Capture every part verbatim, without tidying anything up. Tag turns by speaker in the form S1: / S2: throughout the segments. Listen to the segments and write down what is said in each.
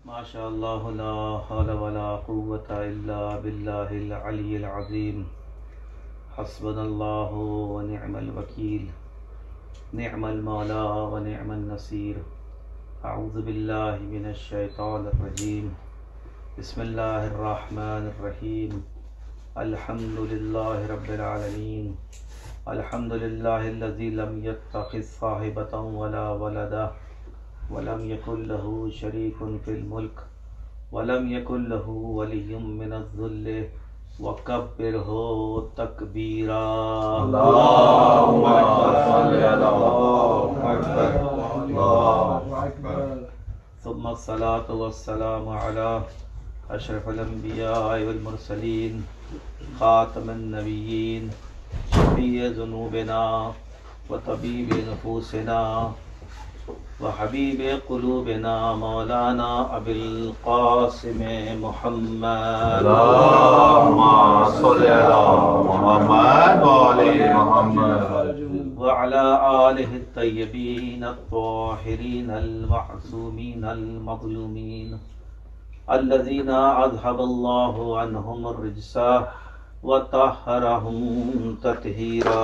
S1: ماشاء اللہ لا حول ولا قوة الا باللہ العلی العظیم حسبنا اللہ ونعم الوکیل نعم المولا ونعم النصیر اعوذ باللہ من الشیطان الرجیم بسم اللہ الرحمن الرحیم الحمد للہ رب العالمین الحمد للہ الذی لم يتخذ صاحبة ولا ولدا ولم يكن له شريك في الملك ولم يكن له ولي من الذل وكبره تكبيرا
S2: اللهم صل على محمد الله أكبر.
S1: ثم الصلاة والسلام على أشرف الأنبياء والمرسلين خاتم النبيين شفيع ذنوبنا وطبيب نفوسنا وحبیب قلوبنا مولانا ابی القاسم محمد
S2: اللهم صل على محمد وعلى محمد
S1: وعلى آلہ الطیبین الطاہرین المعصومین المظلومین الذین اذهب اللہ عنہم الرجس وطہرہم تطہیرا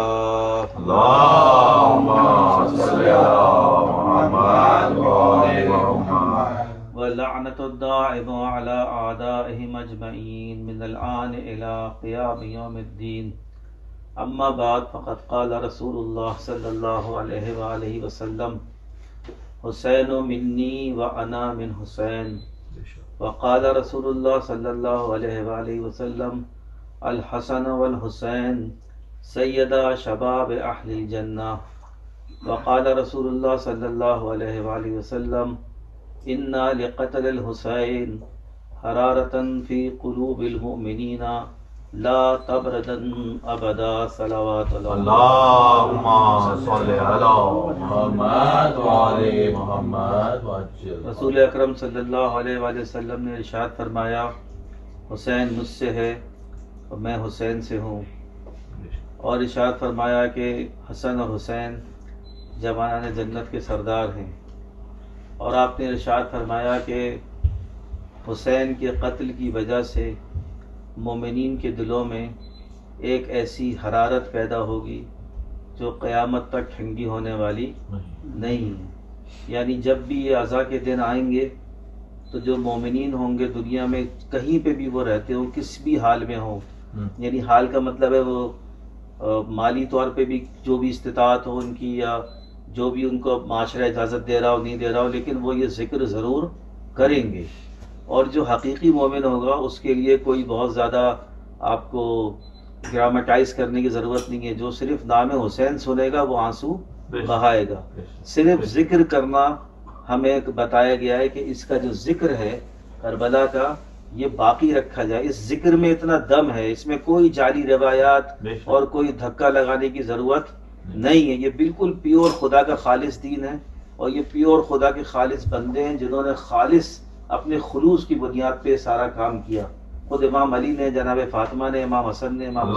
S2: اللهم صل على محمد وعلى محمد
S1: ولعنة الدائم على أعدائهم أجمعين من الآن إلى قيام يوم الدين أما بعد فقد قال رسول الله صلى الله عليه وآله وسلم حسين مني وأنا من حسين وقال رسول الله صلى الله عليه وآله وسلم الحسن والحسين سيدا شباب أهل الجنة وقال رسول الله صلى الله عليه وآله وسلم إن لقتل الحسين حرارة في قلوب المؤمنين لا تبردن أبدا صلوات الله.
S2: اللهم صل على محمد وعلى محمد وعجل.
S1: رسول اکرم صلی اللہ علیہ وآلہ وسلم نے ارشاد فرمایا حسین مجھ سے ہے اور میں حسین سے ہوں، اور ارشاد فرمایا کہ حسن اور حسین جوانان جنت کے سردار ہیں، اور آپ نے ارشاد فرمایا کہ حسین کے قتل کی وجہ سے مومنین کے دلوں میں ایک ایسی حرارت پیدا ہوگی جو قیامت تک ٹھنڈی ہونے والی نہیں ہے، یعنی جب بھی یہ عزا کے دن آئیں گے تو جو مومنین ہوں گے دنیا میں کہیں پہ بھی وہ رہتے ہوں، کس بھی حال میں ہوں، یعنی حال کا مطلب ہے وہ مالی طور پہ بھی جو بھی استطاعت ہو ان کی، یا جو بھی ان کو معاشرہ اجازت دے رہا ہو نہیں دے رہا ہو، لیکن وہ یہ ذکر ضرور کریں گے. اور جو حقیقی مومن ہوگا اس کے لیے کوئی بہت زیادہ آپ کو ڈراماٹائز کرنے کی ضرورت نہیں ہے، جو صرف نام حسین سنے گا وہ آنسو بہائے گا. صرف ذکر کرنا ہمیں بتایا گیا ہے کہ اس کا جو ذکر ہے کربلا کا یہ باقی رکھا جائے. اس ذکر میں اتنا دم ہے، اس میں کوئی جعلی روایات اور کوئی دھکا لگانے کی ضرورت نہیں ہے. یہ بالکل پیور خدا کا خالص دین ہے، اور یہ پیور خدا کے خالص بندے ہیں جنہوں نے خالص اپنے خلوص کی بنیاد پہ سارا کام کیا. خود امام علی نے، جناب فاطمہ نے، امام حسن نے، امام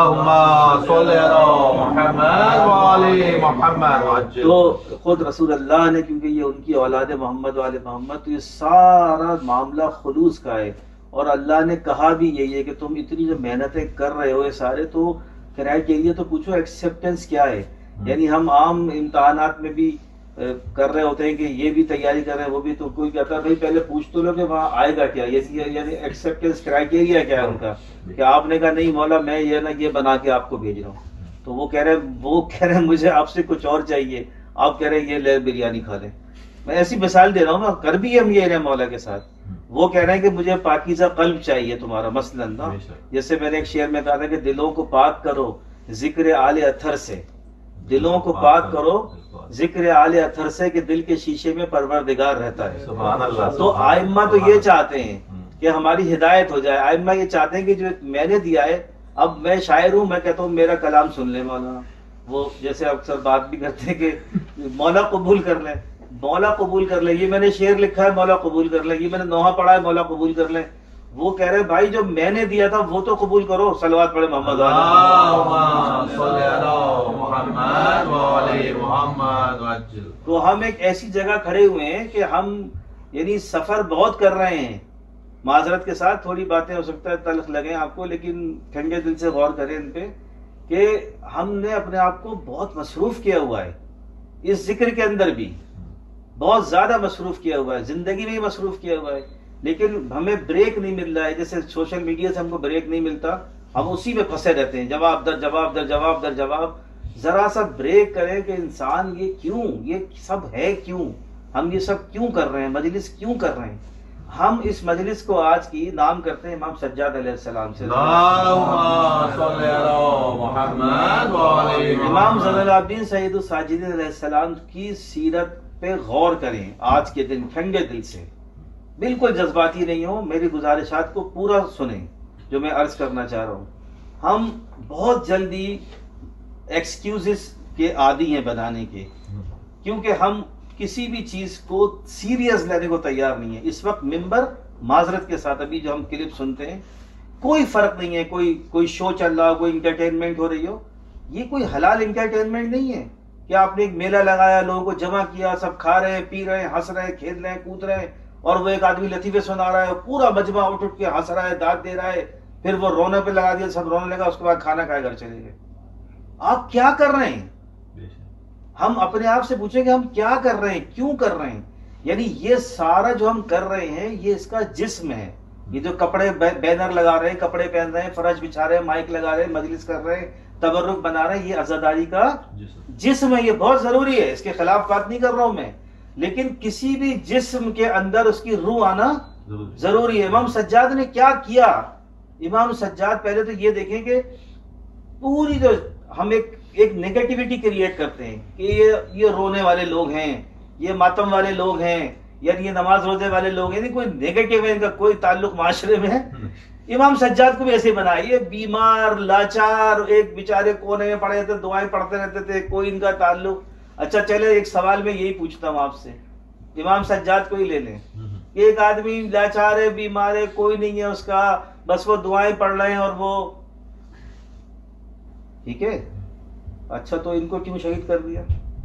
S2: اللهم صل على محمد وعلى محمد وعجل.
S1: تو خود رسول اللہ نے، کیونکہ یہ ان کی اولاد محمد والے محمد، تو یہ سارا معاملہ خلوص کا ہے. اور اللہ نے کہا بھی یہی ہے کہ تم اتنی جو محنتیں کر رہے ہو یہ سارے، تو کرائٹیریا تو پوچھو ایکسیپٹنس کیا ہے. یعنی ہم عام امتحانات میں بھی کر رہے ہوتے ہیں کہ یہ بھی تیاری کر رہے ہیں وہ بھی، تو کوئی کہتا ہے بھائی پہلے پوچھ تو لو کہ وہاں آئے گا کیا، یعنی ایکسیپٹنس کرائٹیریا کیا ہے ان کا، کہ آپ نے کہا نہیں مولا میں یہ نا یہ بنا کے آپ کو بھیج رہا ہوں، تو وہ کہہ رہے وہ کہہ رہے ہیں مجھے آپ سے کچھ اور چاہیے، آپ کہہ رہے ہیں یہ لے بریانی کھا لیں. میں ایسی مثال دے رہا ہوں نا، کر بھی ہم یہ رہے مولا کے ساتھ. وہ کہہ رہے ہیں کہ مجھے پاکیزہ قلب چاہیے تمہارا، مثلاً نا جیسے میں نے ایک شعر میں کہا تھا کہ دلوں کو پاک کرو ذکر آل اطہر سے، دلوں کو پاک کرو ذکر آل اطہر سے کہ دل کے شیشے میں پروردگار رہتا ہے.
S2: سبحان اللہ.
S1: تو آئمہ تو یہ چاہتے ہیں کہ ہماری ہدایت ہو جائے. آئمہ یہ چاہتے ہیں کہ جو میں نے دیا ہے، اب میں شاعر ہوں، میں کہتا ہوں میرا کلام سن لیں مولانا. وہ جیسے اکثر بات بھی کرتے ہیں کہ مولا قبول کر لیں، مولا قبول کر لیں، یہ میں نے شعر لکھا ہے مولا قبول کر لیں، یہ میں نے نوحہ پڑھا ہے مولا قبول کر لیں. وہ کہہ رہے بھائی جو میں نے دیا تھا وہ تو قبول کرو. صلوات پڑھے محمد
S2: محمد وعلى محمد وعجل.
S1: تو ہم ایک ایسی جگہ کھڑے ہوئے ہیں کہ ہم یعنی سفر بہت کر رہے ہیں. معذرت کے ساتھ تھوڑی باتیں ہو سکتا ہے تلخ لگیں آپ کو، لیکن ٹھنڈے دل سے غور کریں ان پہ کہ ہم نے اپنے آپ کو بہت مصروف کیا ہوا ہے. اس ذکر کے اندر بھی بہت زیادہ مصروف کیا ہوا ہے، زندگی میں ہی مصروف کیا ہوا ہے، لیکن ہمیں بریک نہیں مل رہا ہے. جیسے سوشل میڈیا سے ہم کو بریک نہیں ملتا، ہم اسی میں پھنسے رہتے ہیں، جواب در جواب در جواب در جواب. ذرا سا بریک کریں کہ انسان یہ کیوں، یہ سب ہے کیوں، ہم یہ سب کیوں کر رہے ہیں، مجلس کیوں کر رہے ہیں. ہم اس مجلس کو آج کی نام کرتے ہیں امام سجاد علیہ السلام سے. امام زین العابدین سید الساجدین علیہ السلام کی سیرت پہ غور کریں آج کے دن ٹھنڈے دل سے، بالکل جذباتی نہیں ہو. میری گزارشات کو پورا سنیں جو میں عرض کرنا چاہ رہا ہوں. ہم بہت جلدی ایکسکیوزز کے عادی ہیں بنانے کے، کیونکہ ہم کسی بھی چیز کو سیریس لینے کو تیار نہیں ہے. اس وقت ممبر معذرت کے ساتھ ابھی جو ہم کلپ سنتے ہیں کوئی فرق نہیں ہے، کوئی کوئی شو چل رہا ہو، کوئی انٹرٹینمنٹ ہو رہی ہو، یہ کوئی حلال انٹرٹینمنٹ نہیں ہے کہ آپ نے ایک میلہ لگایا، لوگوں کو جمع کیا، سب کھا رہے ہیں، پی رہے ہیں، ہنس رہے ہیں، کھیل رہے ہیں، کود رہے ہیں، اور وہ ایک آدمی لطیفے سنا رہا ہے، پورا مجمع اٹھ اٹھ کے ہنس رہا ہے، داد دے رہا ہے، پھر وہ رونے پہ لگا دیا، سب رونے لگا، اس کے بعد کھانا کھائے گھر چلے گئے. آپ کیا کر رہے ہیں؟ ہم اپنے آپ سے پوچھیں کہ ہم کیا کر رہے ہیں، کیوں کر رہے ہیں. یعنی یہ سارا جو ہم کر رہے ہیں یہ اس کا جسم ہے. یہ جو کپڑے بینر لگا رہے ہیں، کپڑے پہن رہے ہیں، فرش بچھا رہے ہیں، مائک لگا رہے ہیں، مجلس کر رہے ہیں، تبرک بنا رہے ہیں، یہ عزاداری کا جسم ہے. یہ بہت ضروری ہے، اس کے خلاف بات نہیں کر رہا ہوں میں، لیکن کسی بھی جسم کے اندر اس کی روح آنا ضروری ہے. امام سجاد نے کیا کیا؟ امام سجاد پہلے تو یہ دیکھیں کہ پوری جو ہم ایک ایک نیگیٹیوٹی کریٹ کرتے ہیں کہ یہ یہ رونے والے لوگ ہیں، یہ ماتم والے لوگ ہیں، یعنی یہ نماز روزے والے لوگ ہیں، کوئی نیگیٹو ہے، ان کا کوئی تعلق معاشرے میں ہے. امام سجاد کو بھی ایسے بنایا، یہ بیمار لاچار ایک بیچارے کونے میں پڑے تھے، دعائیں پڑھتے رہتے تھے، کوئی ان کا تعلق. اچھا چلے ایک سوال میں یہی پوچھتا ہوں آپ سے، امام سجاد کو ہی لے لیں، ایک آدمی لاچار ہے، بیمار ہے، کوئی نہیں ہے اس کا، بس وہ دعائیں پڑھ رہے ہیں اور وہ ٹھیک ہے. اچھا تو ان کو کیوں شہید کر دیا؟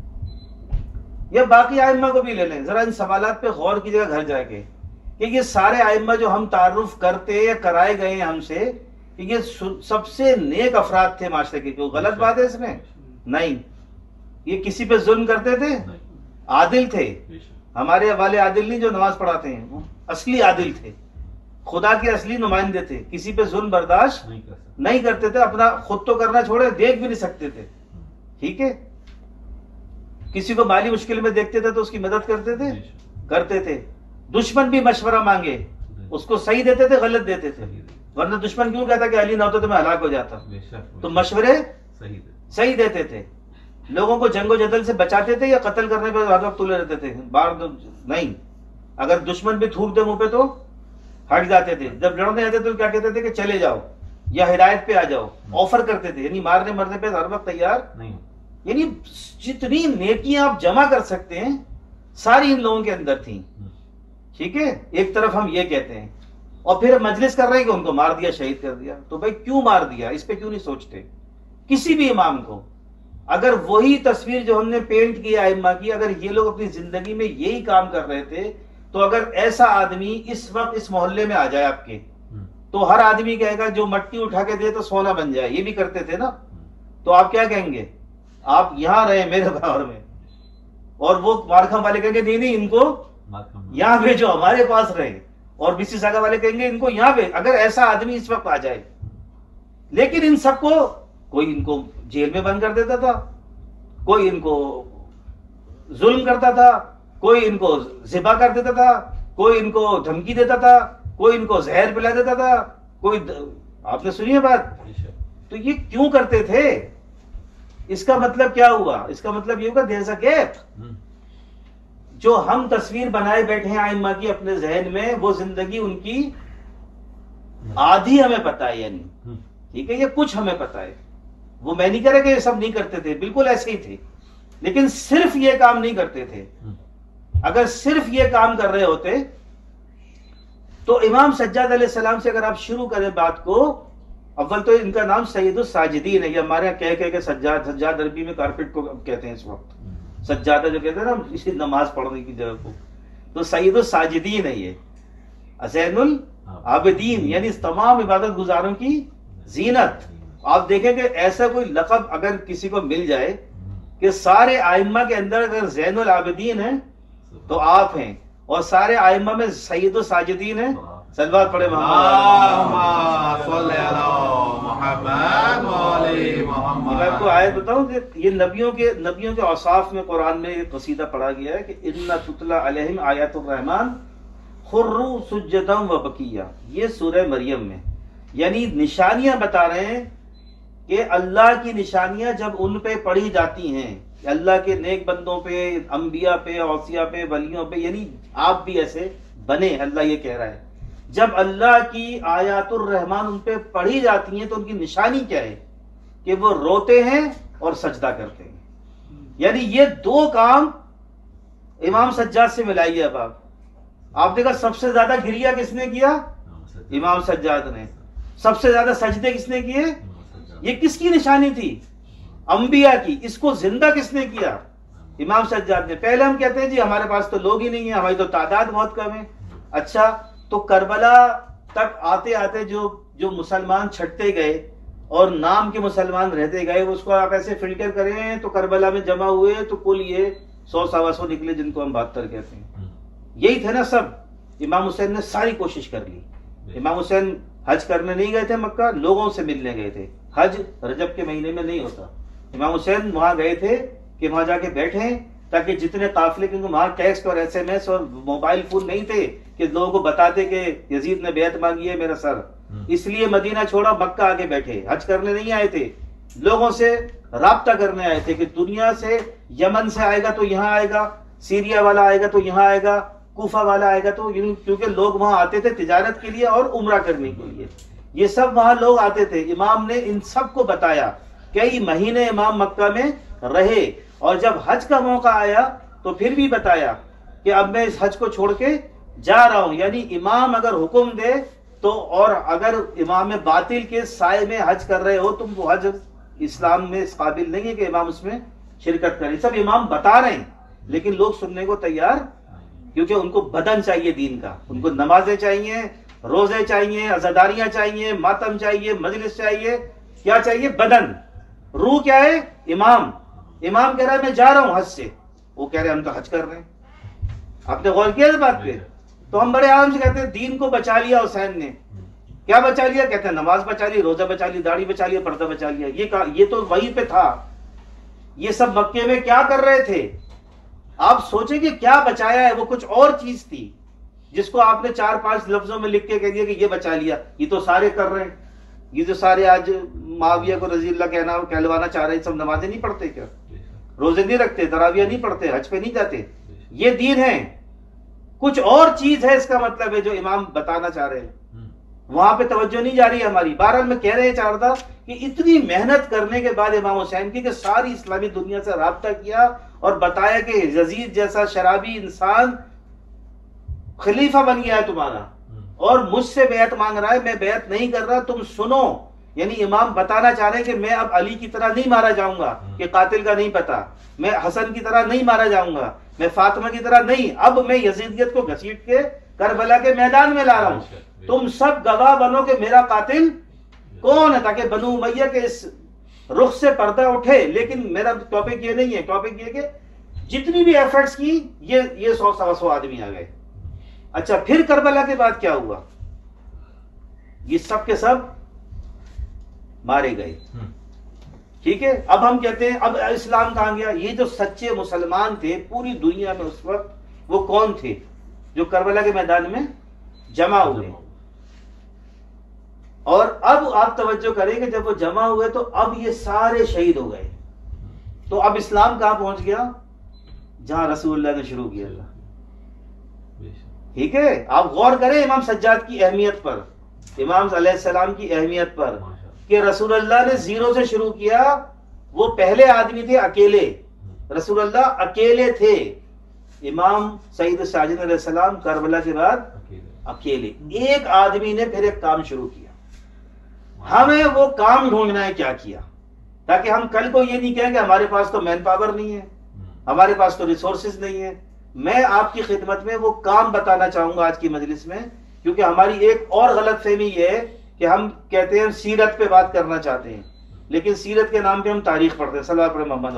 S1: یا باقی ائمہ کو بھی لے لیں، ذرا ان سوالات پہ غور کیجیے گا گھر جا کے کہ یہ سارے ائمہ جو ہم تعارف کرتے یا کرائے گئے ہیں ہم سے کہ یہ سب سے نیک افراد تھے معاشرے کے. کوئی غلط بات ہے اس میں؟ نہیں. یہ کسی پہ ظلم کرتے تھے؟ عادل تھے. ہمارے والے عادل نہیں جو نماز پڑھاتے ہیں، اصلی عادل تھے، خدا کے اصلی نمائندے تھے، کسی پہ ظلم برداشت نہیں کرتے تھے، اپنا خود تو کرنا چھوڑے دیکھ بھی نہیں سکتے تھے. ٹھیک ہے، کسی کو مالی مشکل میں دیکھتے تھے تو اس کی مدد کرتے تھے کرتے تھے. دشمن بھی مشورہ مانگے اس کو صحیح دیتے تھے، غلط دیتے تھے، ورنہ دشمن کیوں کہتا کہ علی نہ ہوتا تو میں ہلاک ہو جاتا. تو مشورے صحیح دیتے تھے، لوگوں کو جنگ و جدل سے بچاتے تھے یا قتل کرنے پہ ہر وقت تلے رہتے تھے بار نہیں. اگر دشمن بھی تھوک دے منہ پہ تو ہٹ جاتے تھے، جب لڑنے آتے تو کیا کہتے تھے کہ چلے جاؤ یا ہدایت پہ آ جاؤ، آفر کرتے تھے، یعنی مارنے مرنے پہ ہر وقت تیار نہیں. یعنی جتنی نیکیاں آپ جمع کر سکتے ہیں ساری ان لوگوں کے اندر تھیں. ٹھیک ہے، ایک طرف ہم یہ کہتے ہیں اور پھر مجلس کر رہے ہیں کہ ان کو مار دیا، شہید کر دیا. تو بھائی کیوں مار دیا، اس پہ کیوں نہیں سوچتے؟ کسی بھی امام کو اگر وہی تصویر جو ہم نے پینٹ کی ائمہ کی، اگر یہ لوگ اپنی زندگی میں یہی کام کر رہے تھے، تو اگر ایسا آدمی اس وقت اس محلے میں آ جائے آپ کے، تو ہر آدمی کہے گا جو مٹی اٹھا کے دے تو سونا بن جائے. یہ بھی کرتے تھے نا. تو آپ کیا کہیں گے؟ آپ یہاں رہے میرے گھر میں، اور وہ مارکھم والے کہیں گے نہیں نہیں ان کو یہاں بھیجو ہمارے پاس رہے، اور بیسی ساگا والے کہیں گے ان کو یہاں بھیج. اگر ایسا آدمی اس وقت آ جائے، لیکن ان سب کو کوئی ان کو جیل میں بند کر دیتا تھا، کوئی ان کو ظلم کرتا تھا، کوئی ان کو ذبح کر دیتا تھا، کوئی ان کو دھمکی دیتا تھا، کوئی ان کو زہر پلا دیتا تھا، کوئی د... آپ نے سنی ہے بات؟ تو یہ کیوں کرتے تھے؟ اس کا مطلب کیا ہوا؟ اس کا مطلب یہ ہوگا دیر از اے گیپ. جو ہم تصویر بنائے بیٹھے ہیں ائمہ کی اپنے ذہن میں، وہ زندگی ان کی آدھی ہمیں پتہ ہے، یعنی ٹھیک ہے، یہ کچھ ہمیں پتہ ہے. وہ میں نہیں کہہ رہا کہ یہ سب نہیں کرتے تھے، بالکل ایسے ہی تھے، لیکن صرف یہ کام نہیں کرتے تھے. اگر صرف یہ کام کر رہے ہوتے تو امام سجاد علیہ السلام سے اگر آپ شروع کریں بات کو، اول تو ان کا نام سید الساجدین ہے. یہ ہمارے یہاں کہہ کہہ کے سجاد سجاد عربی میں کارپیٹ کو کہتے ہیں اس وقت، سجادہ جو کہتے ہیں نا اسی نماز پڑھنے کی جگہ کو. تو سید الساجدین ہے یہ، زین العابدین، یعنی تمام عبادت گزاروں کی زینت۔ آپ دیکھیں کہ ایسا کوئی لقب اگر کسی کو مل جائے کہ سارے آئمہ کے اندر اگر زین العابدین ہیں تو آپ ہیں، اور سارے آئمہ میں سید الساجدین ہیں، صلوات پڑھے
S2: اللہم صلی علی محمد وعلی محمد۔
S1: میں آپ کو آیت بتاؤں کہ یہ نبیوں کے نبیوں کے اوصاف میں قرآن میں ایک قصیدہ پڑھا گیا ہے کہ اِنَّ تُتْلَى عَلَيْهِمْ آیات الرحمن خُرُّوا سُجَّدًا وَبَكِيًّا، یہ سورہ مریم میں، یعنی نشانیاں بتا رہے ہیں کہ اللہ کی نشانیاں جب ان پہ پڑھی جاتی ہیں، اللہ کے نیک بندوں پہ، انبیاء پہ، اوصیاء پہ، ولیوں پہ، یعنی آپ بھی ایسے بنے، اللہ یہ کہہ رہا ہے۔ جب اللہ کی آیات الرحمن ان پہ پڑھی جاتی ہیں تو ان کی نشانی کیا ہے کہ وہ روتے ہیں اور سجدہ کرتے ہیں، یعنی یہ دو کام امام سجاد سے ملائیے۔ اب آپ آپ دیکھا سب سے زیادہ گریا کس نے کیا؟ امام سجاد نے۔ سب سے زیادہ سجدے کس نے کیے؟ یہ کس کی نشانی تھی؟ انبیاء کی۔ اس کو زندہ کس نے کیا؟ امام سجاد نے۔ پہلے ہم کہتے ہیں جی ہمارے پاس تو لوگ ہی نہیں ہیں، ہماری تو تعداد بہت کم ہے۔ اچھا، تو کربلا تک آتے آتے جو جو مسلمان چھٹتے گئے اور نام کے مسلمان رہتے گئے، اس کو آپ ایسے فلٹر کریں تو کربلا میں جمع ہوئے تو کل یہ سو سوا سو نکلے، جن کو ہم بہتر کہتے ہیں۔ یہی تھے نا سب۔ امام حسین نے ساری کوشش کر لی۔ امام حسین حج کرنے نہیں گئے تھے مکہ، لوگوں سے ملنے گئے تھے۔ حج رجب کے مہینے میں نہیں ہوتا۔ امام حسین وہاں گئے تھے کہ وہاں جا کے بیٹھیں تاکہ جتنے قافلے، کیونکہ وہاں ٹیکسٹ اور ایس ایم ایس اور موبائل فون نہیں تھے کہ لوگوں کو بتاتے کہ یزید نے بیعت مانگی ہے میرا سر، اس لیے مدینہ چھوڑا، مکہ آگے بیٹھے۔ حج کرنے نہیں آئے تھے، لوگوں سے رابطہ کرنے آئے تھے کہ دنیا سے، یمن سے آئے گا تو یہاں آئے گا، سیریا والا آئے گا تو یہاں آئے گا، کوفہ والا آئے گا تو، کیونکہ لوگ وہاں آتے تھے تجارت کے لیے اور عمرہ کرنے کے لیے، یہ سب وہاں لوگ آتے تھے۔ امام نے ان سب کو بتایا، کئی مہینے امام مکہ میں رہے، اور جب حج کا موقع آیا تو پھر بھی بتایا کہ اب میں اس حج کو چھوڑ کے جا رہا ہوں۔ یعنی امام اگر حکم دے تو، اور اگر امام باطل کے سائے میں حج کر رہے ہو تم، وہ حج اسلام میں اس قابل نہیں ہے کہ امام اس میں شرکت کرے۔ سب امام بتا رہے ہیں لیکن لوگ سننے کو تیار، کیونکہ ان کو بدن چاہیے دین کا، ان کو نمازیں چاہیے، روزے چاہیے، عزاداریاں چاہیے، ماتم چاہیے، مجلس چاہیے، کیا چاہیے؟ بدن۔ روح کیا ہے؟ امام۔ امام کہہ رہا ہے میں جا رہا ہوں حج سے، وہ کہہ رہے ہیں ہم تو حج کر رہے ہیں۔ آپ نے غور کیا اس بات پہ؟ تو ہم بڑے آرام سے کہتے ہیں دین کو بچا لیا حسین نے۔ کیا بچا لیا؟ کہتے ہیں نماز بچا لی، روزہ بچا لی، داڑھی بچا لیا، پردہ بچا لیا۔ یہ کہا، یہ تو وہیں پہ تھا۔ یہ سب مکے میں کیا کر رہے تھے؟ آپ سوچیں کہ کیا بچایا ہے؟ وہ کچھ اور چیز تھی جس کو آپ نے چار پانچ لفظوں میں لکھ کے کہہ دیا کہ یہ بچا لیا۔ یہ تو سارے کر رہے ہیں، یہ جو سارے آج معاویہ کو رضی اللہ کہنا کہلوانا چاہ رہے ہیں، سب نمازیں نہیں پڑھتے کیا؟ روزے نہیں رکھتے، تراویہ نہیں پڑھتے، حج پہ نہیں جاتے؟ یہ دین ہے؟ کچھ اور چیز ہے، اس کا مطلب ہے جو امام بتانا چاہ رہے ہیں۔ وہاں پہ توجہ نہیں جا رہی ہے ہماری۔ بہرحال میں کہہ رہے چاہ رہا تھا کہ اتنی محنت کرنے کے بعد امام حسین کی کہ ساری اسلامی دنیا سے رابطہ کیا اور بتایا کہ یزید جیسا شرابی انسان خلیفہ بن گیا ہے تمہارا اور مجھ سے بیعت مانگ رہا ہے، میں بیعت نہیں کر رہا، تم سنو۔ یعنی امام بتانا چاہ رہے ہیں کہ میں اب علی کی طرح نہیں مارا جاؤں گا کہ قاتل کا نہیں پتا، میں حسن کی طرح نہیں مارا جاؤں گا، میں فاطمہ کی طرح نہیں، اب میں یزیدیت کو گھسیٹ کے کربلا کے میدان میں لا رہا ہوں، تم سب گواہ بنو کہ میرا قاتل کون ہے، تاکہ بنو امیہ کے اس رخ سے پردہ اٹھے۔ لیکن میرا ٹاپک یہ نہیں ہے، ٹاپک یہ کہ جتنی بھی ایفرٹس کی، یہ یہ سو سوا سو آدمی آ گئے۔ اچھا، پھر کربلا کے بعد کیا ہوا؟ یہ سب کے سب مارے گئے۔ ٹھیک ہے، اب ہم کہتے ہیں اب اسلام کہاں گیا؟ یہ جو سچے مسلمان تھے پوری دنیا میں اس وقت، وہ کون تھے جو کربلا کے میدان میں جمع ہوئے؟ اور اب آپ توجہ کریں کہ جب وہ جمع ہوئے تو اب یہ سارے شہید ہو گئے، تو اب اسلام کہاں پہنچ گیا؟ جہاں رسول اللہ نے شروع کیا تھا۔ ٹھیک ہے، آپ غور کریں امام سجاد کی اہمیت پر، امام علیہ السلام کی اہمیت پر، کہ رسول اللہ نے زیرو سے شروع کیا۔ وہ پہلے آدمی تھے اکیلے، رسول اللہ اکیلے تھے۔ امام سید ساجد علیہ السلام کربلا کے بعد اکیلے، ایک آدمی نے پھر ایک کام شروع کیا۔ ہمیں وہ کام ڈھونڈنا ہے کیا کیا، تاکہ ہم کل کو یہ نہیں کہیں کہ ہمارے پاس تو مین پاور نہیں ہے، ہمارے پاس تو ریسورسز نہیں ہے، میں آپ کی خدمت میں وہ کام بتانا چاہوں گا آج کی مجلس میں، کیونکہ ہماری ایک اور غلط فہمی یہ ہے کہ ہم کہتے ہیں سیرت پہ بات کرنا چاہتے ہیں، لیکن سیرت کے نام پہ ہم تاریخ پڑھتے ہیں. صلی اللہ علیہ محمد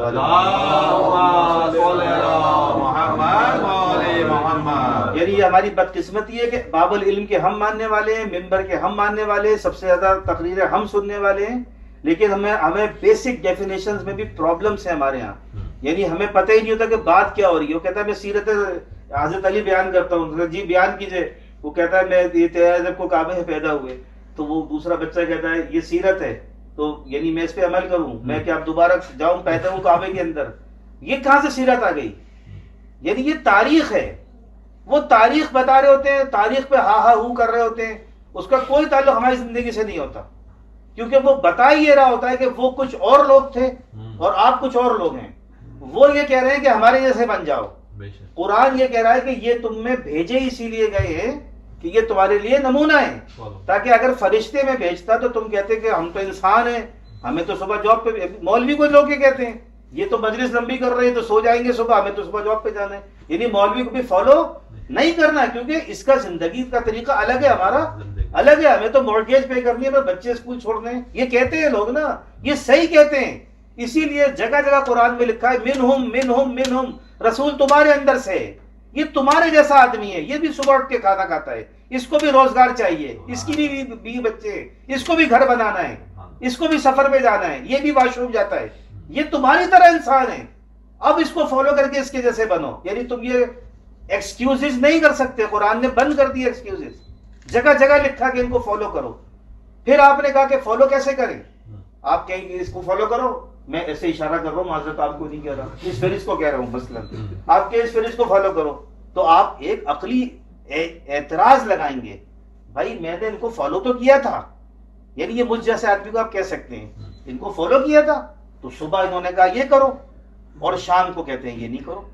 S1: محمد. یعنی یہ ہماری بدقسمتی ہے کہ باب العلم کے ہم ماننے والے ہیں، ممبر کے ہم ماننے والے ہیں، سب سے زیادہ تقریریں ہم سننے والے ہیں، لیکن ہمیں ہمیں بیسک ڈیفینیشنز میں بھی پرابلمس ہیں ہمارے ہاں. یعنی ہمیں پتہ ہی نہیں ہوتا کہ بات کیا ہو رہی ہے. وہ کہتا ہے میں سیرت حضرت علی بیان کرتا ہوں. جی بیان کیجئے. وہ کہتا ہے میں یہ جب کو کعبے میں پیدا ہوئے، تو وہ دوسرا بچہ کہتا ہے یہ سیرت ہے، تو یعنی میں اس پہ عمل کروں، میں کیا اب دوبارہ جاؤں پیدا ہوں کعبے کے اندر. یہ کہاں سے سیرت آ گئی؟ یعنی یہ تاریخ ہے. وہ تاریخ بتا رہے ہوتے ہیں، تاریخ پہ ہا ہا ہو کر رہے ہوتے ہیں، اس کا کوئی تعلق ہماری زندگی سے نہیں ہوتا، کیونکہ وہ بتا ہی یہ رہا ہوتا ہے کہ وہ کچھ اور لوگ تھے اور آپ کچھ اور لوگ ہیں. وہ یہ کہہ رہے ہیں کہ ہمارے جیسے بن جاؤ. قرآن یہ کہہ رہا ہے کہ یہ تم میں بھیجے اسی لیے گئے ہیں کہ یہ تمہارے لیے نمونہ ہے، تاکہ اگر فرشتے میں بھیجتا تو تم کہتے کہ ہم تو انسان ہیں، ہمیں تو صبح جاب پہ. مولوی کو لوگ یہ کہتے ہیں یہ تو مجلس لمبی کر رہے ہیں تو سو جائیں گے صبح، ہمیں تو صبح جاب پہ جانا ہے. یعنی مولوی کو بھی فالو نہیں کرنا، کیونکہ اس کا زندگی کا طریقہ الگ ہے، ہمارا الگ ہے. ہمیں تو مورگیج پے کرنی ہے، بچے اسکول چھوڑنے ہیں. یہ کہتے ہیں لوگ نا، یہ صحیح کہتے ہیں. اسی لیے جگہ جگہ قرآن میں لکھا ہے منہم منہم منہم، رسول تمہارے اندر سے ہے، یہ تمہارے جیسا آدمی ہے، یہ بھی صبح اٹھ کے کھانا کھاتا ہے، اس کو بھی روزگار چاہیے، اس کی بھی بیوی بچے ہیں، اس کو بھی گھر بنانا ہے، اس کو بھی سفر پہ جانا ہے، یہ بھی واش روم جاتا ہے، یہ تمہاری طرح انسان ہے. اب اس کو فالو کر کے اس کے جیسے بنو. یعنی تم یہ ایکسکیوزز نہیں کر سکتے. قرآن نے بند کر دی ایکسکیوزز، جگہ جگہ لکھا کہ ان کو فالو کرو. پھر آپ نے کہا کہ فالو کیسے کریں؟ آپ کہیں گے اس کو فالو کرو، میں ایسے اشارہ کر رہا ہوں، معذرت آپ کو نہیں کہہ رہا، اس فہرست کو کہہ رہا ہوں مثلا. آپ کے اس فہرست کو فالو کرو، تو آپ ایک عقلی اعتراض لگائیں گے، بھائی میں نے ان کو فالو تو کیا تھا. یعنی یہ مجھ جیسے آدمی کو آپ کہہ سکتے ہیں ان کو فالو کیا تھا، تو صبح انہوں نے کہا یہ کرو اور شام کو کہتے ہیں یہ نہیں کرو،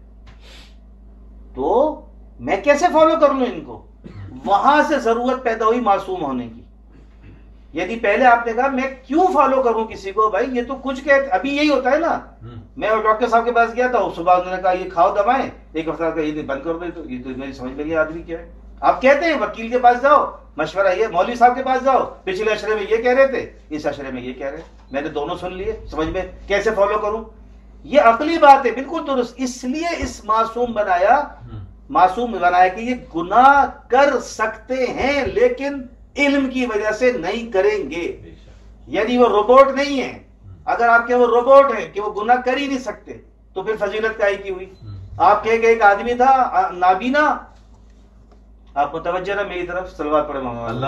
S1: تو میں کیسے فالو کر لوں ان کو؟ وہاں سے ضرورت پیدا ہوئی معصوم ہونے کی. یعنی پہلے آپ نے کہا میں کیوں فالو کروں کسی کو؟ بھائی یہ تو کچھ کہتے، ابھی یہی ہوتا ہے نا. میں ڈاکٹر صاحب کے پاس گیا تھا، صبح انہوں نے کہا یہ کھاؤ دوائیں، ایک ہفتہ کا یہ بند کر دو، تو یہ تو میری سمجھ میں نہیں آدمی کیا ہے. آپ کہتے ہیں وکیل کے پاس جاؤ مشورہ، یہ مولوی صاحب کے پاس جاؤ، پچھلے اشرے میں یہ کہہ رہے تھے، اس اشرے میں یہ کہہ رہے، میں نے دونوں سن لیے، سمجھ میں کیسے فالو کروں؟ یہ عقلی بات ہے، بالکل درست. اس لیے اس معصوم بنایا، معصوم بنایا کہ یہ گناہ کر سکتے ہیں لیکن علم کی وجہ سے نہیں کریں گے. یعنی وہ روبوٹ نہیں ہے. اگر آپ کے وہ روبوٹ ہیں کہ وہ گناہ کر ہی نہیں سکتے تو پھر فضیلت کائی کی ہوئی؟ آپ کہے کہ ایک آدمی تھا نابینا، آپ متوجہ نا میری طرف، صلوات پڑھے محمد.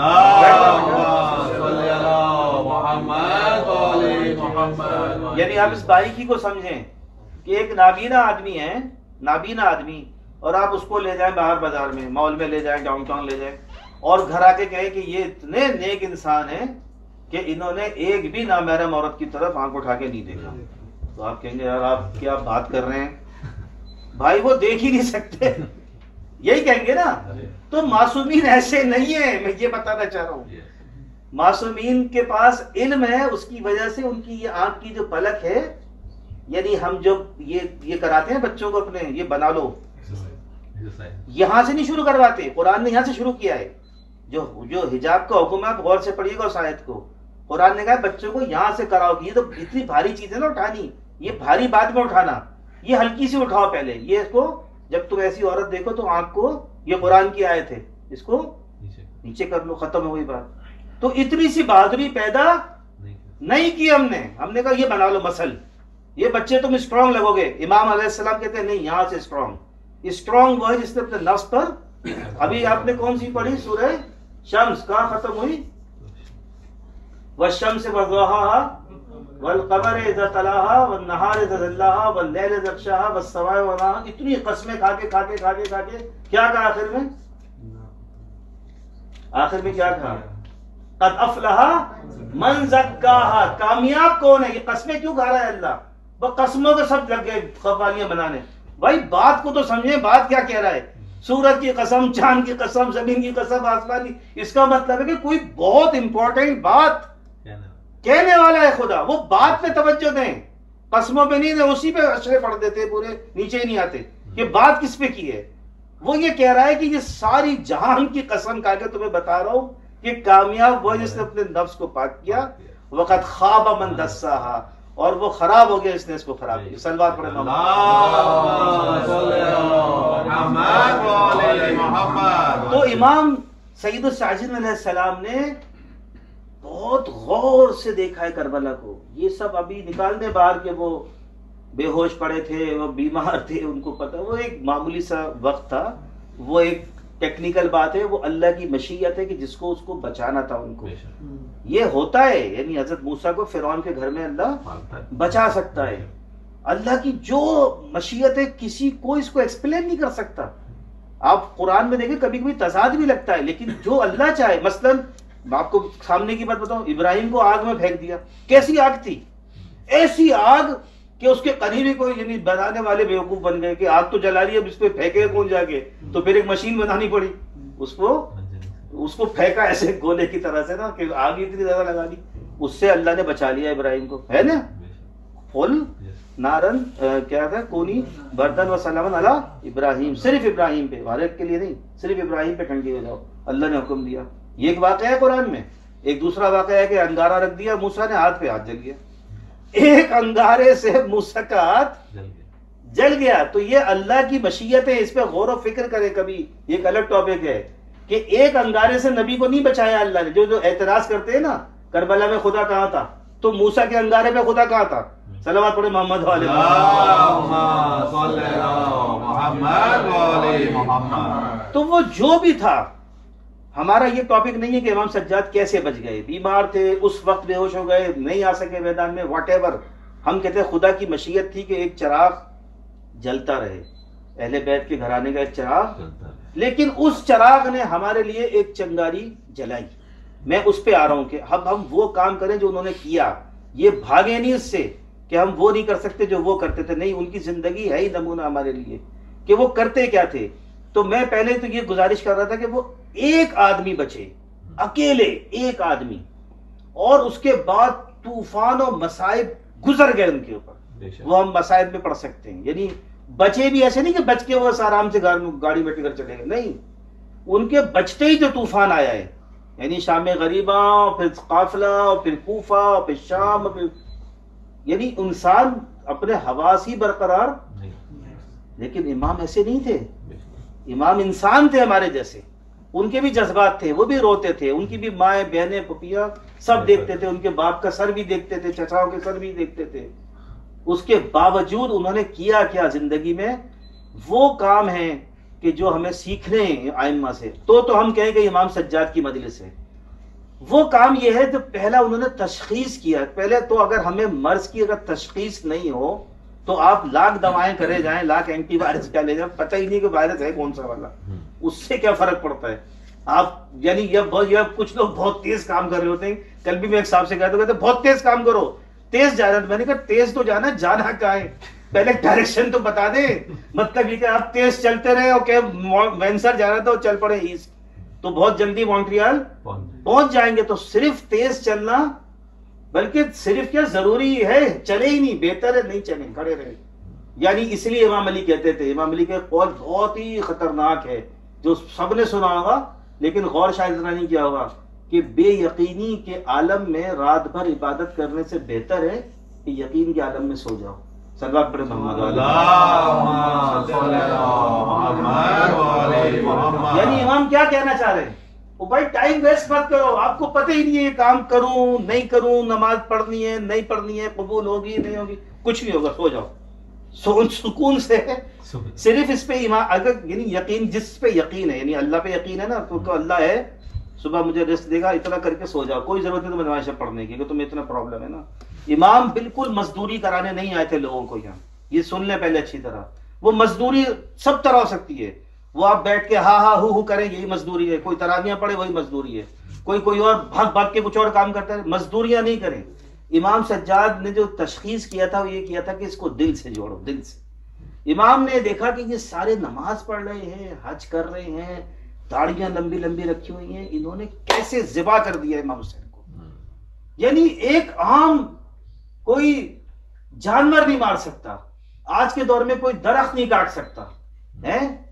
S1: یعنی آپ اس باریکی کو سمجھیں کہ ایک نابینا آدمی ہے، نابینا آدمی، اور آپ اس کو لے جائیں باہر بازار میں، مال میں لے جائیں، ڈاؤن ٹاؤن لے جائیں، اور گھر آ کے کہیں کہ یہ اتنے نیک انسان ہیں کہ انہوں نے ایک بھی نامحرم عورت کی طرف آنکھ اٹھا کے نہیں دیکھا. تو آپ کہیں گے یار آپ کیا بات کر رہے ہیں بھائی، وہ دیکھ ہی نہیں سکتے، یہی کہیں گے نا. تو معصومین ایسے نہیں ہیں، میں یہ بتانا چاہ رہا ہوں. معصومین کے پاس علم ہے، اس کی وجہ سے ان کی یہ آنکھ کی جو پلک ہے، یعنی ہم جب یہ یہ کراتے ہیں بچوں کو اپنے، یہ بنا لو، یہاں سے نہیں شروع کرواتے، قرآن نے یہاں سے شروع کیا ہے. جو جو حجاب کا حکم ہے آپ غور سے پڑھیے گا اس آیت کو. قرآن نے کہا بچوں کو یہاں سے کراؤ. یہ تو اتنی بھاری چیز ہے نا اٹھانی، یہ بھاری بات میں اٹھانا، یہ ہلکی سی اٹھاؤ پہلے. یہ اس کو جب تم ایسی عورت دیکھو تو آنکھ کو، یہ قرآن کی آیت ہے، اس کو نیچے کر لو، ختم ہو گئی بات. تو اتنی سی بہادری پیدا نہیں کی ہم نے. ہم نے کہا یہ بنا لو مسل، یہ بچے تم اسٹرانگ لگو گے. امام علیہ السلام کہتے ہیں نہیں، یہاں سے اسٹرانگ. اسٹرانگ وہ ہے جس نے اپنے نفس پر، ابھی آپ نے کون سی پڑھی سورہ شمس، کہاں ختم ہوئی؟ والشمس وضحاها والقمر اذا تلاها والنهار اذا جلاها والليل اذا يغشاها والسماء وما. اتنی قسمیں کھا کے کھا کے کھا کے کھا کے کیا کہا آخر میں؟ آخر میں کیا کہا؟ قد افلح من زکاها. کامیاب کون ہے؟ یہ قسمیں کیوں کھا رہا ہے اللہ؟ وہ قسموں کے سب لگ گئے قوالیاں بنانے. بھائی بات کو تو سمجھیں، بات کیا کہہ رہا ہے؟ سورج کی قسم، چاند کی قسم، زمین کی قسم، آسمان کی. اس کا مطلب ہے کہ کوئی بہت امپورٹنٹ بات کہنے والا ہے خدا. وہ بات پہ توجہ دیں، قسموں پہ نہیں دیں. اسی پہ اشرے پڑھ دیتے پورے، نیچے ہی نہیں آتے کہ بات کس پہ کی ہے. وہ یہ کہہ رہا ہے کہ یہ ساری جہان کی قسم کھا کے تمہیں بتا رہا ہوں کہ کامیاب وہ جس نے اپنے نفس کو پاک کیا، وقت خواب من دساہا، اور وہ خراب ہو گیا اس نے اس کو خراب کیا. صلوات پڑھیں محمد. تو امام سید الساجدین علیہ السلام نے بہت غور سے دیکھا ہے کربلا کو. یہ سب ابھی نکال دیں باہر کے وہ بے ہوش پڑے تھے، وہ بیمار تھے، ان کو پتہ، وہ ایک معمولی سا وقت تھا، وہ ایک ٹیکنیکل بات ہے، وہ اللہ کی مشیت ہے کہ جس کو اس کو بچانا تھا ان کو. یہ ہوتا ہے، یعنی حضرت موسیٰ کو فرعون کے گھر میں اللہ بچا سکتا ہے. اللہ کی جو مشیت ہے کسی کو اس کو ایکسپلین نہیں کر سکتا. آپ قرآن میں دیکھیں کبھی کبھی تضاد بھی لگتا ہے، لیکن جو اللہ چاہے. مثلاً میں آپ کو سامنے کی بات بتاؤں، ابراہیم کو آگ میں پھینک دیا، کیسی آگ تھی؟ ایسی آگ کہ اس کے قریبی کوئی یعنی بنانے والے بیوقوف بن گئے کہ آگ تو جلا رہی ہے، اب اس پہ پھینکے کون جا کے؟ تو پھر ایک مشین بنانی پڑی، اس کو اس کو پھینکا ایسے گولے کی طرح سے نا کہ آگ اتنی زیادہ لگا دی. اس سے اللہ نے بچا لیا ابراہیم کو، ہے نا. فل نارن کیا تھا، کونی بردن و سلامن علی ابراہیم، صرف ابراہیم پہ، ہر ایک کے لیے نہیں، صرف ابراہیم پہ ٹھنڈی ہو جاؤ، اللہ نے حکم دیا. یہ ایک واقعہ ہے قرآن میں. ایک دوسرا واقعہ ہے کہ انگارہ رکھ دیا، موسیٰ نے ہاتھ پہ ہاتھ جل گیا. ایک انگارے سے موسیٰ کا ہاتھ جل گیا. تو یہ اللہ کی مشیت ہے، اس پہ غور و فکر کرے کبھی. یہ ایک الگ ٹاپک ہے کہ ایک انگارے سے نبی کو نہیں بچایا اللہ نے. جو جو اعتراض کرتے ہیں نا کربلا میں خدا کہاں تھا، تو موسیٰ کے انگارے پہ خدا کہاں تھا؟ صلوات پڑھے محمد والے محمد. تو وہ جو بھی تھا، ہمارا یہ ٹاپک نہیں ہے کہ امام سجاد کیسے بچ گئے، بیمار تھے، اس وقت بے ہوش ہو گئے، نہیں آ سکے میدان میں، واٹ ایور. ہم کہتے ہیں خدا کی مشیت تھی کہ ایک چراغ جلتا رہے، اہل بیت کے گھرانے کا ایک چراغ، لیکن اس چراغ نے ہمارے لیے ایک چنگاری جلائی. میں اس پہ آ رہا ہوں کہ اب ہم وہ کام کریں جو انہوں نے کیا. یہ بھاگے نہیں اس سے کہ ہم وہ نہیں کر سکتے جو وہ کرتے تھے، نہیں، ان کی زندگی ہے ہی نمونہ ہمارے لیے کہ وہ کرتے کیا تھے. تو میں پہلے تو یہ گزارش کر رہا تھا کہ وہ ایک آدمی بچے، اکیلے ایک آدمی، اور اس کے بعد طوفان و مصائب گزر گئے ان کے اوپر. وہ ہم مصائب میں پڑھ سکتے ہیں، یعنی بچے بھی ایسے نہیں کہ بچ کے وہ آرام سے گاڑی میں ٹکر چلے گئے، نہیں، ان کے بچتے ہی جو طوفان آیا ہے، یعنی شام غریبہ، پھر قافلہ، پھر کوفہ، پھر شام، پھر یعنی انسان اپنے حواس ہی برقرار. لیکن امام ایسے نہیں تھے. امام انسان تھے ہمارے جیسے، ان کے بھی جذبات تھے، وہ بھی روتے تھے، ان کی بھی مائیں بہنیں پپیاں سب دیکھتے تھے، ان کے باپ کا سر بھی دیکھتے تھے، چچاؤں کے سر بھی دیکھتے تھے. اس کے باوجود انہوں نے کیا کیا زندگی میں، وہ کام ہیں کہ جو ہمیں سیکھنے ہیں ائمہ سے. تو تو ہم کہیں کہ امام سجاد کی مجلس ہے. وہ کام یہ ہے جو پہلا انہوں نے تشخیص کیا. پہلے تو اگر ہمیں مرض کی اگر تشخیص نہیں ہو تو آپ لاکھ دوائیں کرے جائیں، لاکھ اینٹی وائرس کیا لے جائیں، پتہ ہی نہیں کہ وائرس ہے کون سا والا، اس سے کیا فرق پڑتا ہے. آپ یعنی یہ کچھ لوگ بہت تیز کام کر رہے ہوتے ہیں. کل بھی میں ایک صاحب سے کہتا ہوں، کہتے بہت تیز کام کرو، تیز جانا. میں نے کہا تیز تو جانا، جانا کہاں ہے، پہلے ڈائریکشن تو بتا دیں. مطلب یہ کہ آپ تیز چلتے رہے، اور کہ وینسر جانا تھا چل پڑے ایسٹ، تو بہت جلدی مونٹریال پہنچ جائیں گے. تو صرف تیز چلنا، بلکہ صرف کیا ضروری ہے، چلے ہی نہیں، بہتر ہے نہیں چلیں، کھڑے رہے. یعنی اس لیے امام علی کہتے تھے، امام علی کے قول بہت ہی خطرناک ہے جو سب نے سنا ہوگا لیکن غور شاید اتنا نہیں کیا ہوگا، کہ بے یقینی کے عالم میں رات بھر عبادت کرنے سے بہتر ہے کہ یقین کے عالم میں سو جاؤ. صلوات پڑھیں محمد. یعنی امام کیا کہنا چاہ رہے ہیں، وہ بھائی ٹائم ویسٹ مت کرو. آپ کو پتہ ہی نہیں ہے یہ کام کروں نہیں کروں، نماز پڑھنی ہے نہیں پڑھنی ہے، قبول ہوگی نہیں ہوگی، کچھ نہیں ہوگا، سو جاؤ سکون سے. صرف اس پہ ایمان، اگر یعنی یقین، جس پہ یقین ہے، یعنی اللہ پہ یقین ہے نا، تو, تو اللہ ہے، صبح مجھے رزق دے گا، اتنا کر کے سو جاؤ، کوئی ضرورت نہیں تمہیں نماز پڑھنے کی کہ تمہیں اتنا پرابلم ہے نا. امام بالکل مزدوری کرانے نہیں آئے تھے لوگوں کو یہاں. یہ سن لیں پہلے اچھی طرح. وہ مزدوری سب طرح ہو سکتی ہے. وہ آپ بیٹھ کے ہاں ہاں ہو ہو کریں، یہی مزدوری ہے. کوئی تراویاں پڑھے، وہی مزدوری ہے. کوئی کوئی اور بھاگ بھاگ کے کچھ اور کام کرتا ہے، مزدوریاں نہیں کریں. امام سجاد نے جو تشخیص کیا تھا وہ یہ کیا تھا کہ اس کو دل سے جوڑو، دل سے. امام نے دیکھا کہ یہ سارے نماز پڑھ رہے ہیں، حج کر رہے ہیں، داڑیاں لمبی لمبی رکھی ہوئی ہیں، انہوں نے کیسے ذبح کر دیا امام حسین کو. یعنی ایک عام کوئی جانور نہیں مار سکتا، آج کے دور میں کوئی درخت نہیں کاٹ سکتا ہے،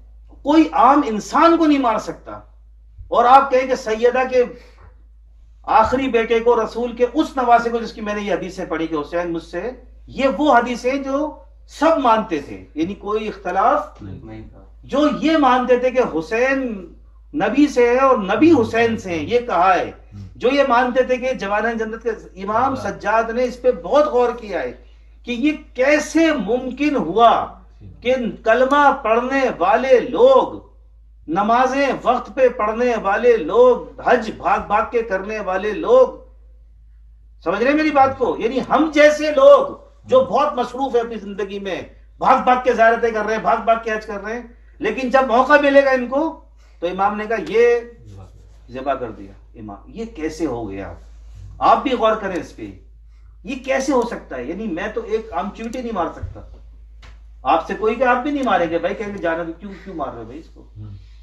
S1: کوئی عام انسان کو نہیں مار سکتا. اور آپ کہیں کہ سیدہ کے آخری بیٹے کو رسول کے اس نواسے کو، جس کی میں نے یہ حدیثیں پڑھی کہ حسین مجھ سے، یہ وہ حدیثیں جو سب مانتے تھے، یعنی کوئی اختلاف نہیں تھا. جو یہ مانتے تھے کہ حسین نبی سے ہے اور نبی حسین سے ہیں، یہ کہا ہے. جو یہ مانتے تھے کہ جوانان جنت کے امام سجاد نے اس پہ بہت غور کیا ہے کہ یہ کیسے ممکن ہوا کہ کلمہ پڑھنے والے لوگ، نمازیں وقت پہ پڑھنے والے لوگ، حج بھاگ بھاگ کے کرنے والے لوگ، سمجھ رہے ہیں میری بات کو؟ یعنی ہم جیسے لوگ جو بہت مصروف ہے اپنی زندگی میں، بھاگ بھاگ کے زیارتیں کر رہے ہیں، بھاگ بھاگ کے حج کر رہے ہیں، لیکن جب موقع ملے گا ان کو تو امام نے کہا یہ ذبح کر دیا. امام یہ کیسے ہو گیا؟ آپ بھی غور کریں اس پہ، یہ کیسے ہو سکتا ہے؟ یعنی میں تو ایک عام چیوٹی نہیں مار سکتا، آپ سے کوئی کہ آپ بھی نہیں ماریں گے بھائی، کہیں گے جانا تو کیوں کیوں مار رہے ہو بھائی اس کو؟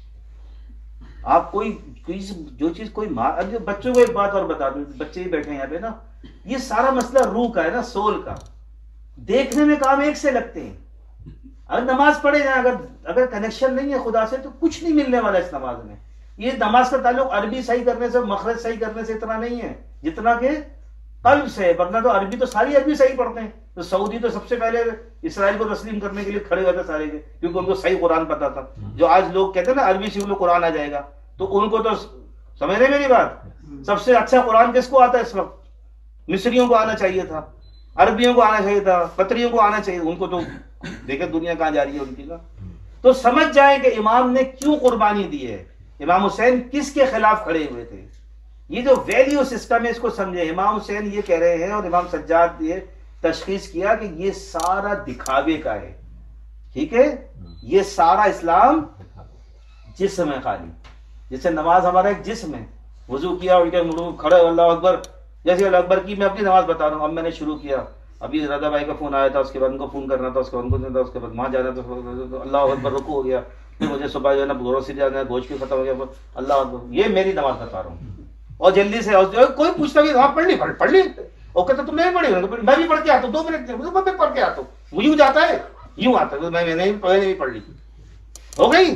S1: آپ کوئی جو چیز کوئی مار، بچوں کو ایک بات اور بتا دوں، بچے ہی بیٹھے ہیں یہاں پہ نا، یہ سارا مسئلہ روح کا ہے نا، سول کا. دیکھنے میں کام ایک سے لگتے ہیں، اگر نماز پڑھے جائیں، اگر اگر کنیکشن نہیں ہے خدا سے تو کچھ نہیں ملنے والا اس نماز میں. یہ نماز کا تعلق عربی صحیح کرنے سے، مخرج صحیح کرنے سے اتنا نہیں ہے جتنا کہ قلب سے. ورنہ تو عربی تو ساری عربی صحیح پڑھتے ہیں. تو سعودی تو سب سے پہلے اسرائیل کو تسلیم کرنے کے لیے کھڑے ہوئے تھے سارے کے، کیونکہ ان کو صحیح قرآن پتا تھا. جو آج لوگ کہتے ہیں نا عربی سیکھ لو قرآن آ جائے گا، تو ان کو تو سمجھ رہے میری بات؟ سب سے اچھا قرآن کس کو آتا ہے اس وقت؟ مصریوں کو آنا چاہیے تھا، عربیوں کو آنا چاہیے تھا، پتریوں کو آنا چاہیے. ان کو تو دیکھیں دنیا کہاں جا رہی ہے ان کی. تو سمجھ جائیں کہ امام نے کیوں قربانی دی ہے، امام حسین کس کے خلاف کھڑے ہوئے تھے. یہ جو ویلیو سسٹم ہے اس کو سمجھے. امام حسین یہ کہہ رہے ہیں اور امام سجاد یہ تشخیص کیا کہ یہ سارا دکھاوے کا ہے. ٹھیک ہے، یہ سارا اسلام جسم ہے خالی. جیسے نماز ہمارا ایک جسم ہے، وضو کیا اٹھ کے کھڑے اللہ اکبر، جیسے اللہ اکبر کی میں اپنی نماز بتا رہا ہوں. اب میں نے شروع کیا، ابھی رضا بھائی کا فون آیا تھا، اس کے بعد ان کو فون کرنا تھا، اس کے بعد ان کو دینا تھا، اس کے بعد وہاں جانا تھا، اللہ اکبر رکوع ہو گیا، پھر مجھے صبح جو ہے نا گوروں سے جانا ہے، گوشت بھی ختم ہو گیا، اللہ اکبر. یہ میری نماز بتا رہا ہوں. اور جلدی سے کوئی پوچھتا بھی وہاں پڑھ لی پڑھ لی وہ کہتا تم نہیں پڑھی، میں بھی پڑھ کے آتا ہوں، دو منٹ میں پڑھ کے آتا ہوں. وہ یوں جاتا ہے، یوں آتا ہے، میں نے بھی پڑھ لی، ہو گئی.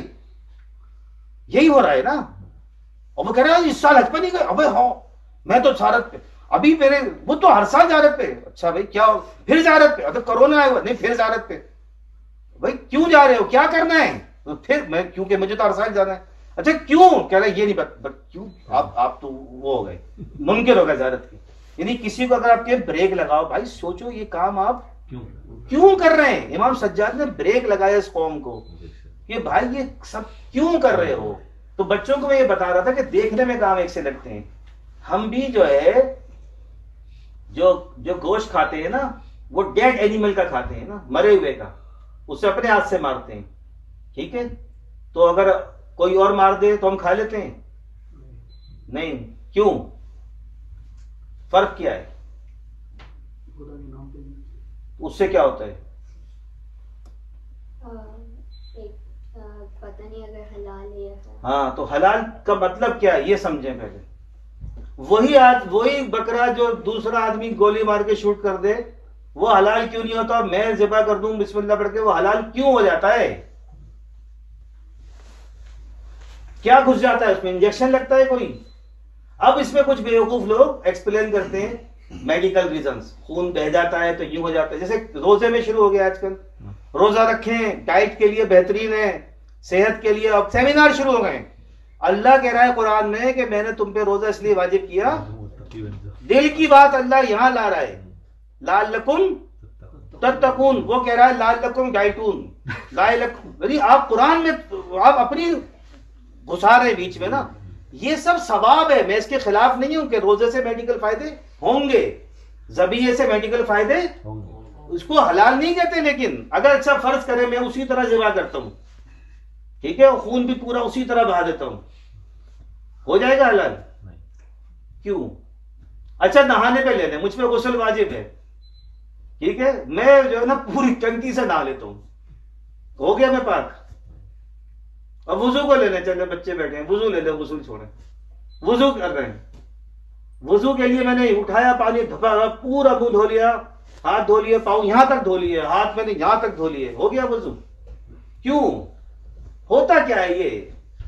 S1: یہی ہو رہا ہے نا. اور وہ کہہ رہا ہے اس سال حج پہ نہیں گئے. ابے ہاں میں تو زیارت پہ، ابھی میرے وہ تو ہر سال زیارت پہ. اچھا بھائی کیا پھر زیارت پہ؟ اب کرونا آیا ہوا نہیں، پھر زیارت پہ. بھائی کیوں جا رہے ہو، کیا کرنا ہے؟ پھر میں کیونکہ مجھے تو ہر سال جانا ہے. اچھا کیوں؟ کہہ رہے یہ نہیں بت کیوں آپ آپ تو وہ ہو گئے، منکر ہو گئے زیارت کے. یعنی کسی کو اگر آپ کے بریک لگاؤ، بھائی سوچو یہ کام آپ کیوں کر رہے ہیں. امام سجاد نے بریک لگایا اس قوم کو کہ بھائی یہ سب کیوں کر رہے ہو. تو بچوں کو میں یہ بتا رہا تھا کہ دیکھنے میں کام ایک سے لگتے ہیں. ہم بھی جو ہے جو جو گوشت کھاتے ہیں نا، وہ ڈیڈ اینیمل کا کھاتے ہیں نا، مرے ہوئے کا، اسے اپنے ہاتھ سے مارتے ہیں. ٹھیک ہے، تو اگر کوئی اور مار دے تو ہم کھا لیتے ہیں؟ نہیں. کیوں؟ فرق کیا ہے؟ اس سے کیا ہوتا ہے؟
S3: پتہ نہیں اگر حلال ہے.
S1: ہاں تو حلال کا مطلب کیا ہے یہ سمجھیں پہلے. وہی آج وہی بکرا جو دوسرا آدمی گولی مار کے شوٹ کر دے وہ حلال کیوں نہیں ہوتا؟ میں ذبح کر دوں بسم اللہ پڑھ کے، وہ حلال کیوں ہو جاتا ہے؟ کیا گھس جاتا ہے اس میں؟ انجیکشن لگتا ہے کوئی؟ اب اس میں کچھ بیوقوف لوگ ایکسپلین کرتے ہیں میڈیکل ریزنز، خون بہ جاتا ہے تو یوں ہو جاتا ہے. جیسے روزے میں شروع ہو گیا آج کل، روزہ رکھیں ڈائٹ کے لیے بہترین ہے، صحت کے لیے. اب سیمینار شروع ہو گئے. اللہ کہہ رہا ہے قرآن میں کہ میں نے تم پہ روزہ اس لیے واجب کیا. دل کی بات اللہ یہاں لا رہا ہے، لعلکم تتقون. وہ کہہ رہا ہے لعلکم گائٹون، یعنی آپ قرآن میں آپ اپنی گھسا رہے بیچ میں نا. یہ سب ثواب ہے، میں اس کے خلاف نہیں ہوں کہ روزے سے میڈیکل فائدے ہوں گے، ذبیحے سے میڈیکل فائدے، اس کو حلال نہیں کہتے. لیکن اگر اچھا فرض کرے میں اسی طرح ذبح کرتا ہوں، ٹھیک ہے، خون بھی پورا اسی طرح بہا دیتا ہوں، ہو جائے گا حلال؟ کیوں؟ اچھا نہانے پہ لے لیں، مجھ پہ غسل واجب ہے، ٹھیک ہے، میں جو ہے نا پوری ٹنکی سے نہا لیتا ہوں، ہو گیا میں پاک. اب وضو کو لے لیں، چلے بچے بیٹھے ہیں، وضو لے لیں، غسل چھوڑیں، وضو کر رہے ہیں. وضو کے لیے میں نے اٹھایا پانی، دھپا پورا منہ دھو لیا، ہاتھ دھو لیے، پاؤں یہاں تک دھو لیے، ہاتھ میں نے یہاں تک دھو لیے، ہو گیا وضو. کیوں؟ ہوتا کیا ہے یہ؟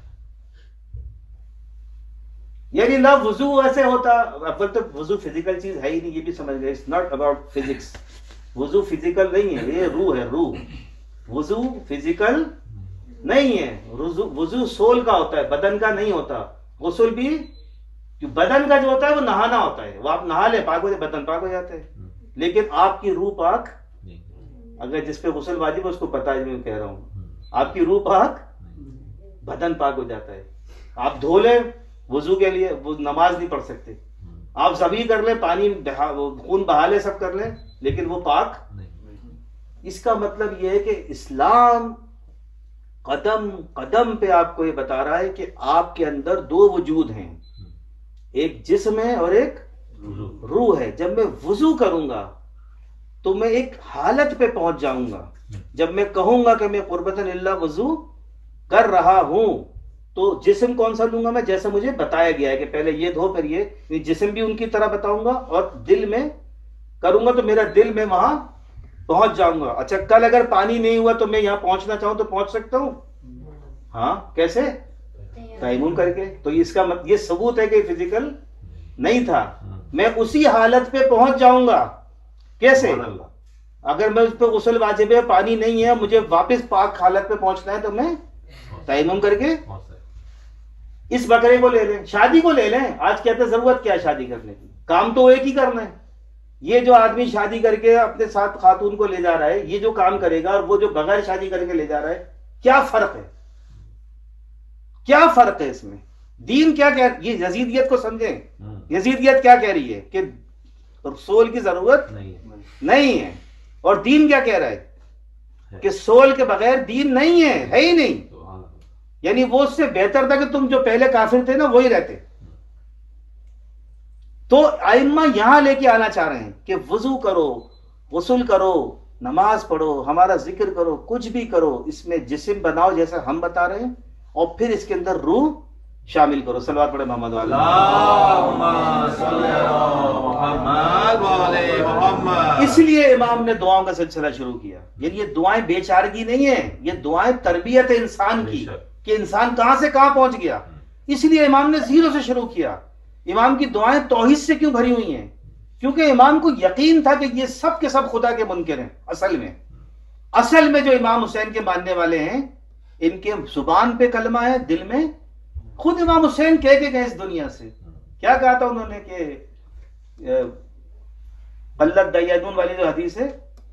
S1: یعنی نہ وضو ایسے ہوتا، اول تو وضو فزیکل چیز ہے ہی نہیں، یہ بھی سمجھ گئے، اٹس ناٹ اباؤٹ فزکس، وضو فزیکل نہیں ہے، یہ روح ہے، روح، وضو فزیکل نہیں ہے، وضو سول کا ہوتا ہے، بدن کا نہیں ہوتا، غسل بھی بدن کا جو ہوتا ہے وہ نہانا ہوتا ہے، وہ آپ نہا لیں پاک ہو جائے، بدن پاک ہو جاتا ہے، لیکن آپ کی روح پاک، اگر جس پہ غسل واجب ہے اس کو پتا ہے میں کہہ رہا ہوں، آپ کی روح پاک، بدن پاک ہو جاتا ہے، آپ دھو لیں وضو کے لیے، وہ نماز نہیں پڑھ سکتے، آپ سبھی کر لیں، پانی خون بہا لیں، سب کر لیں، لیکن وہ پاک۔ اس کا مطلب یہ ہے کہ اسلام قدم قدم پہ آپ کو یہ بتا رہا ہے کہ آپ کے اندر دو وجود ہیں، ایک جسم ہے اور ایک روح ہے۔ جب میں وضو کروں گا تو میں ایک حالت پہ پہنچ جاؤں گا، جب میں کہوں گا کہ میں قربتاً اللہ وضو کر رہا ہوں تو جسم کون سا لوں گا میں؟ جیسے مجھے بتایا گیا ہے کہ پہلے یہ دھو پھر یہ، جسم بھی ان کی طرح بتاؤں گا، اور دل میں کروں گا تو میرا دل میں وہاں پہنچ جاؤں گا۔ اچھا کل اگر پانی نہیں ہوا تو میں یہاں پہنچنا چاہوں تو پہنچ سکتا ہوں؟ ہاں، کیسے؟ تیمم کر کے۔ تو اس کا مطلب یہ ثبوت ہے کہ فزیکل نہیں تھا، میں اسی حالت پہ پہنچ جاؤں گا۔ کیسے؟ اگر میں اس پہ غسل واجب ہے، پانی نہیں ہے، مجھے واپس پاک حالت پہ پہنچنا ہے تو میں تیمم کر کے اس بکرے کو لے لیں، شادی کو لے لیں۔ آج کہتے ہیں ضرورت کیا ہے شادی کرنے کی، کام تو ایک ہی کرنا ہے۔ یہ جو آدمی شادی کر کے اپنے ساتھ خاتون کو لے جا رہا ہے، یہ جو کام کرے گا، اور وہ جو بغیر شادی کر کے لے جا رہا ہے، کیا فرق ہے؟ کیا فرق ہے اس میں؟ دین کیا کہہ، یہ یزیدیت کو سمجھیں، یزیدیت کیا کہہ رہی ہے کہ سول کی ضرورت نہیں ہے، اور دین کیا کہہ رہا ہے کہ سول کے بغیر دین نہیں ہے، ہے ہی نہیں۔ یعنی وہ اس سے بہتر تھا کہ تم جو پہلے کافر تھے نا وہی رہتے۔ تو ائمہ یہاں لے کے آنا چاہ رہے ہیں کہ وضو کرو، غسل کرو، نماز پڑھو، ہمارا ذکر کرو، کچھ بھی کرو، اس میں جسم بناؤ جیسا ہم بتا رہے ہیں، اور پھر اس کے اندر روح شامل کرو۔ صلوات پڑھے محمد والے محمد۔ اس لیے امام نے دعاؤں کا سلسلہ شروع کیا۔ یعنی یہ دعائیں بے چارگی نہیں ہیں، یہ دعائیں تربیت انسان کی، کہ انسان کہاں سے کہاں پہنچ گیا۔ اس لیے امام نے زیرو سے شروع کیا۔ امام کی دعائیں توحید سے کیوں بھری ہوئی ہیں؟ کیونکہ امام کو یقین تھا کہ یہ سب کے سب خدا کے منکر ہیں۔ اصل میں اصل میں جو امام حسین کے ماننے والے ہیں، ان کے زبان پہ کلمہ ہے، دل میں خود امام حسین کہہ کے گئے اس دنیا سے۔ کیا کہا تھا انہوں نے کہ قلت دیادون والی جو حدیث ہے،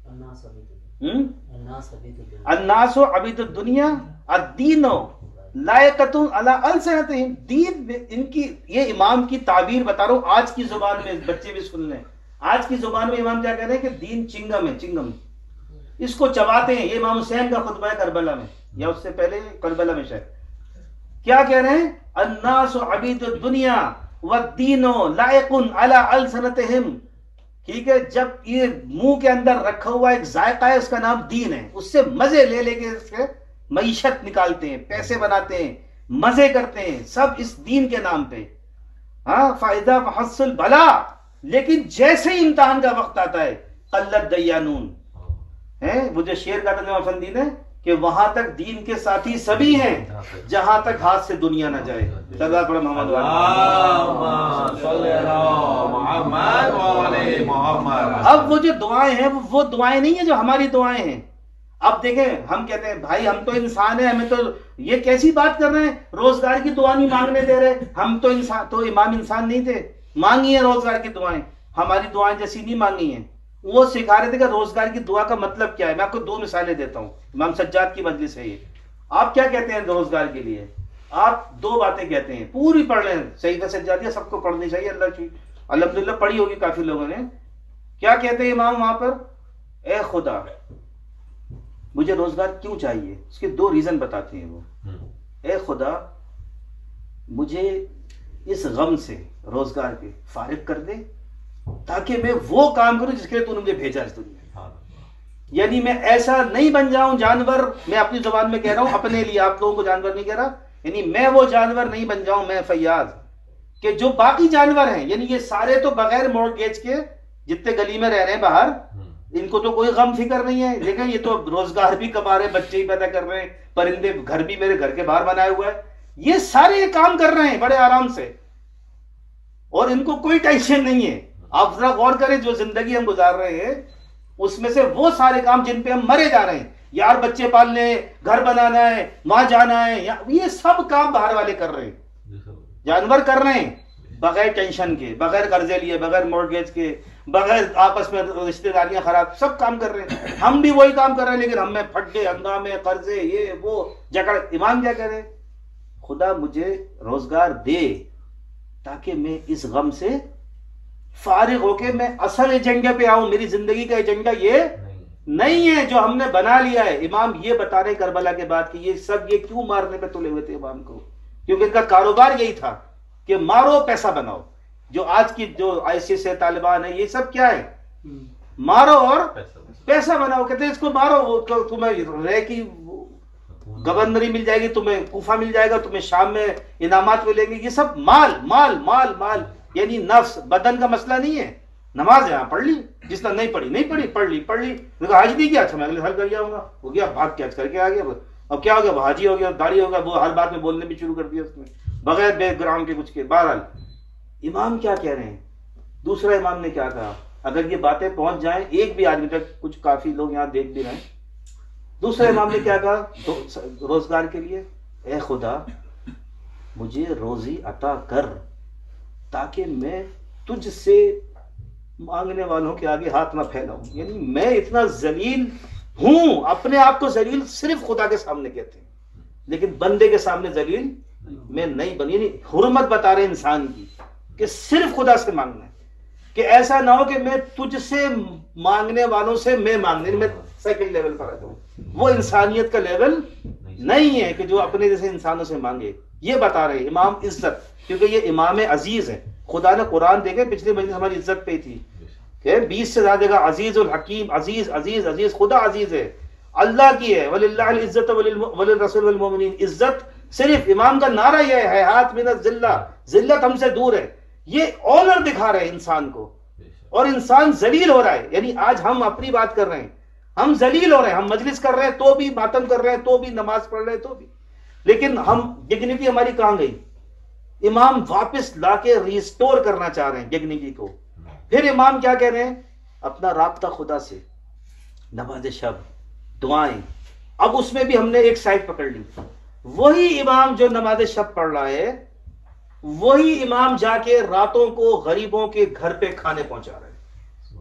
S1: الناس عبید الدنیا الدین لائقۃ علی السنتہم، دین ان کی، یہ امام کی تعبیر بتا رہا ہوں آج کی زبان میں، بچے بھی سن لیں۔ آج کی زبان میں امام کیا کہہ رہے ہیں کہ دین چنگم ہے، چنگم اس کو چباتے ہیں۔ یہ امام حسین کا خطبہ ہے کربلا میں، یا اس سے پہلے کربلا میں شاید۔ کیا کہہ رہے ہیں؟ الناس عبید الدنیا والدین لائق علی السنتہم۔ ٹھیک ہے، جب یہ منہ کے اندر رکھا ہوا ایک ذائقہ ہے، اس کا نام دین ہے، اس سے مزے لے لے کے اس سے معیشت نکالتے ہیں، پیسے بناتے ہیں، مزے کرتے ہیں، سب اس دین کے نام پہ۔ ہاں، فائدہ محصل بلا، لیکن جیسے ہی امتحان کا وقت آتا ہے قلت دیانون ہے، وہ جو شعر کا تھا فندی نے کہ وہاں تک دین کے ساتھی سبھی ہیں جہاں تک ہاتھ سے دنیا نہ جائے۔ سردار پڑھ محمد محمد۔ اب وہ جو دعائیں ہیں وہ دعائیں نہیں ہیں جو ہماری دعائیں ہیں۔ اب دیکھیں، ہم کہتے ہیں بھائی ہم تو انسان ہیں، ہمیں تو یہ کیسی بات کر رہے ہیں، روزگار کی دعا نہیں مانگنے دے رہے، ہم تو انسان، تو امام انسان نہیں تھے، مانگی ہیں روزگار کی دعائیں، ہماری دعائیں جیسی نہیں مانگی ہیں۔ وہ سکھا رہے تھے کہ روزگار کی دعا کا مطلب کیا ہے۔ میں آپ کو دو مثالیں دیتا ہوں، امام سجاد کی مجلس ہے یہ۔ آپ کیا کہتے ہیں روزگار کے لیے؟ آپ دو باتیں کہتے ہیں، پوری پڑھ لیں، صحیفہ سجادیہ سب کو پڑھنی چاہیے، اللہ کی الحمدللہ پڑھی ہوگی کافی لوگوں نے۔ کیا کہتے ہیں امام وہاں پر؟ اے خدا مجھے روزگار کیوں چاہیے، اس کے دو ریزن بتاتے ہیں وہ۔ اے خدا مجھے اس غم سے روزگار کے فارغ کر دے تاکہ میں وہ کام کروں جس کے لیے تو نے مجھے بھیجا اس دنیا میں۔ یعنی میں ایسا نہیں بن جاؤں جانور، میں اپنی زبان میں کہہ رہا ہوں اپنے لیے، آپ لوگوں کو جانور نہیں کہہ رہا، یعنی میں وہ جانور نہیں بن جاؤں، میں فیاض، کہ جو باقی جانور ہیں، یعنی یہ سارے تو بغیر مورگیج کے جتنے گلی میں رہ رہے ہیں باہر، ان کو تو کوئی غم فکر نہیں ہے، لیکن یہ تو روزگار بھی کما رہے ہیں، بچے ہی پیدا کر رہے ہیں، پرندے گھر بھی میرے گھر کے باہر بنایا ہوا ہے، یہ سارے کام کر رہے ہیں بڑے آرام سے، اور ان کو کوئی ٹینشن نہیں ہے۔ آپ ذرا غور کریں جو زندگی ہم گزار رہے ہیں اس میں سے وہ سارے کام جن پہ ہم مرے جا رہے ہیں، یار بچے پالنے ہیں، گھر بنانا ہے، وہاں جانا ہے، یہ سب کام باہر والے کر رہے ہیں، جانور کر رہے ہیں بغیر ٹینشن کے، بغیر قرضے لیے، بغیر مورگیج کے، بغیر آپس میں رشتہ داریاں خراب، سب کام کر رہے ہیں۔ ہم بھی وہی کام کر رہے ہیں، لیکن ہم میں پھٹے ہنگامے، قرضے، یہ وہ جکڑ۔ امام کیا کہہ رہے ہیں؟ خدا مجھے روزگار دے تاکہ میں اس غم سے فارغ ہو کے میں اصل ایجنڈے پہ آؤں۔ میری زندگی کا ایجنڈا یہ نہیں ہے جو ہم نے بنا لیا ہے۔ امام یہ بتا رہے کربلا کے بعد کہ یہ سب یہ کیوں مارنے پہ تلے ہوئے تھے امام کو، کیونکہ ان کا کاروبار یہی تھا کہ مارو پیسہ بناؤ۔ جو آج کی جو آئیسس ہے، طالبان ہے، یہ سب کیا ہے؟ مارو اور پیسہ بناؤ۔ کہتے ہیں اس کو مارو، وہ تمہیں رہ کی گورنری مل جائے گی، تمہیں کوفہ مل جائے گا، تمہیں شام میں انعامات ملیں گے۔ یہ سب مال مال مال مال، یعنی نفس بدن کا مسئلہ نہیں ہے۔ نماز یہاں پڑھ لی، جس نے نہیں پڑھی نہیں پڑھی، پڑھ لی پڑھ لی، حج نہیں کیا، اچھا میں اگلے سال کر جاؤں گا، ہو گیا، بھاگ کے حج کر کے آ گیا۔ اب کیا ہو گیا؟ وہ حاجی ہو گیا، داڑھی ہو گیا، وہ ہر بات میں بولنے بھی شروع کر دیا اس نے بغیر بیک گراؤنڈ کے کچھ کے۔ بہرحال امام کیا کہہ رہے ہیں؟ دوسرا امام نے کیا کہا؟ اگر یہ باتیں پہنچ جائیں ایک بھی آدمی تک، کچھ کافی لوگ یہاں دیکھ بھی رہے ہیں، دوسرے امام نے کیا کہا روزگار کے لیے؟ اے خدا مجھے روزی عطا کر تاکہ میں تجھ سے مانگنے والوں کے آگے ہاتھ نہ پھیلاؤں۔ یعنی میں اتنا ذلیل ہوں، اپنے آپ کو ذلیل صرف خدا کے سامنے کہتے ہیں، لیکن بندے کے سامنے ذلیل میں نہیں بنی۔ یعنی حرمت بتا رہے انسان کی کہ صرف خدا سے مانگنا ہے، کہ ایسا نہ ہو کہ میں تجھ سے مانگنے والوں سے میں مانگنے، میں سیکنڈ لیول پر آتا ہوں۔ وہ انسانیت کا لیول نہیں ہے کہ جو اپنے جیسے انسانوں سے مانگے۔ یہ بتا رہے امام عزت، کیونکہ یہ امام عزیز ہے۔ خدا نے قرآن دیکھے پچھلے مجلس ہماری عزت پہ تھی کہ بیس سے زیادہ جگہ عزیز الحکیم، عزیز عزیز عزیز، خدا عزیز ہے، اللہ کی ہے۔ وَلِلَّهِ الْعِزَّةُ وَلِلرَّسُولِ وَالْمُؤْمِنِينَ۔ عزت صرف امام کا نعرہ یہ ہے، حیات من الذلہ، ذلت ہم سے دور ہے۔ یہ آنر دکھا رہے ہیں انسان کو، اور انسان ذلیل ہو رہا ہے۔ یعنی آج ہم اپنی بات کر رہے ہیں، ہم ذلیل ہو رہے ہیں، ہم مجلس کر رہے ہیں تو بھی، ماتم کر رہے ہیں تو بھی، نماز پڑھ رہے ہیں تو بھی، لیکن ہم ڈگنیٹی ہماری کہاں گئی؟ امام واپس لا کے ریسٹور کرنا چاہ رہے ہیں ڈگنیٹی کو۔ پھر امام کیا کہہ رہے ہیں؟ اپنا رابطہ خدا سے، نماز شب، دعائیں۔ اب اس میں بھی ہم نے ایک سائڈ پکڑ لی۔ وہی امام جو نماز شب پڑھ رہا ہے، وہی امام جا کے راتوں کو غریبوں کے گھر پہ کھانے پہنچا رہے ہیں۔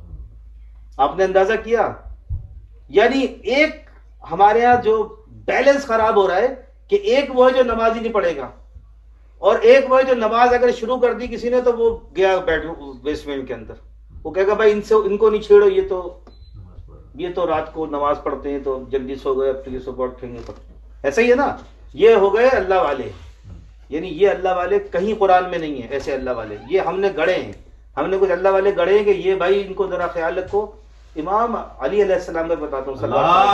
S1: آپ نے اندازہ کیا؟ یعنی ایک ہمارے ہاں جو بیلنس خراب ہو رہا ہے کہ ایک وہ ہے جو نماز ہی نہیں پڑھے گا، اور ایک وہ ہے جو نماز اگر شروع کر دی کسی نے تو وہ گیا بیٹھ بیسمنٹ کے اندر، وہ کہے گا بھائی ان سے ان کو نہیں چھیڑو، یہ تو یہ تو رات کو نماز پڑھتے ہیں تو جلدی سو گئے، اب تو یہ سو پڑھیں گے۔ ایسا ہی ہے نا، یہ ہو گئے اللہ والے۔ یعنی یہ اللہ والے کہیں قرآن میں نہیں ہے، ایسے اللہ والے یہ ہم نے گڑے ہیں، ہم نے کچھ اللہ والے گڑے ہیں کہ یہ بھائی ان کو ذرا خیال رکھو۔ امام علی علیہ السلام میں بتاتا ہوں،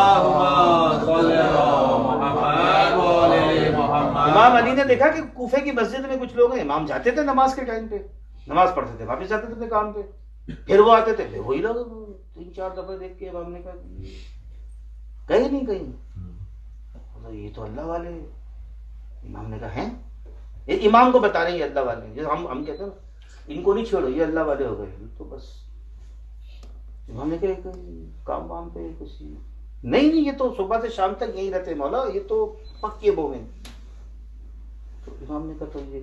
S1: امام علی نے دیکھا کہ کوفے کی مسجد میں کچھ لوگ ہیں، امام جاتے تھے نماز کے ٹائم پہ، نماز پڑھتے تھے، واپس جاتے تھے کام پہ، پھر وہ آتے تھے، پھر وہی لوگ تین چار دفعہ دیکھ کے امام نے کہا گئے نہیں کہیں، یہ تو اللہ والے۔ امام نے کہا ہیں، یہ امام کو بتا رہے ہیں یہ اللہ والے ہیں، جیسے ہم ہم کہتے ہیں نا ان کو نہیں چھوڑو یہ اللہ والے ہو گئے، تو بس امام نے کہا کام وام پہ کچھ نہیں نہیں، یہ تو صبح سے شام تک یہیں رہتے مولا، یہ تو پکے مومن۔ تو امام نے کہا تو یہ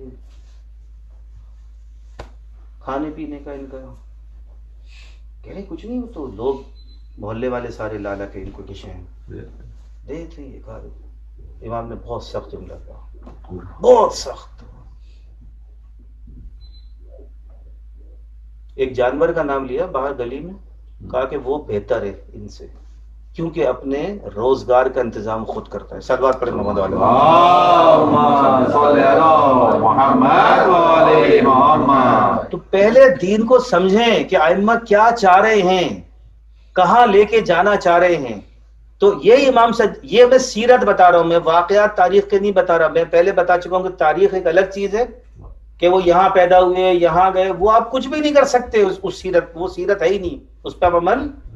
S1: کھانے پینے کا ان کا کہہ رہے کچھ نہیں، وہ تو لوگ محلے والے سارے لالا کے ان کو ڈشیں دیتے ہیں، یہ کھا رہے۔ امام نے بہت سخت جملہ کہا، بہت سخت۔ ایک جانور کا نام لیا باہر گلی میں، کہا کہ وہ بہتر ہے ان سے کیونکہ اپنے روزگار کا انتظام خود کرتا ہے۔ صلوات پڑھیں محمد علیہ وسلم۔ تو پہلے دین کو سمجھیں کہ ائمہ کیا چاہ رہے ہیں، کہاں لے کے جانا چاہ رہے ہیں۔ تو یہ امام سے، یہ میں سیرت بتا رہا ہوں، میں واقعات تاریخ کے نہیں بتا رہا۔ میں پہلے بتا چکا ہوں کہ تاریخ ایک الگ چیز ہے، کہ وہ یہاں پیدا ہوئے، یہاں گئے، وہ آپ کچھ بھی نہیں کر سکتے۔ اس, اس سیرت وہ سیرت ہے ہی نہیں، اس پہ آپ عمل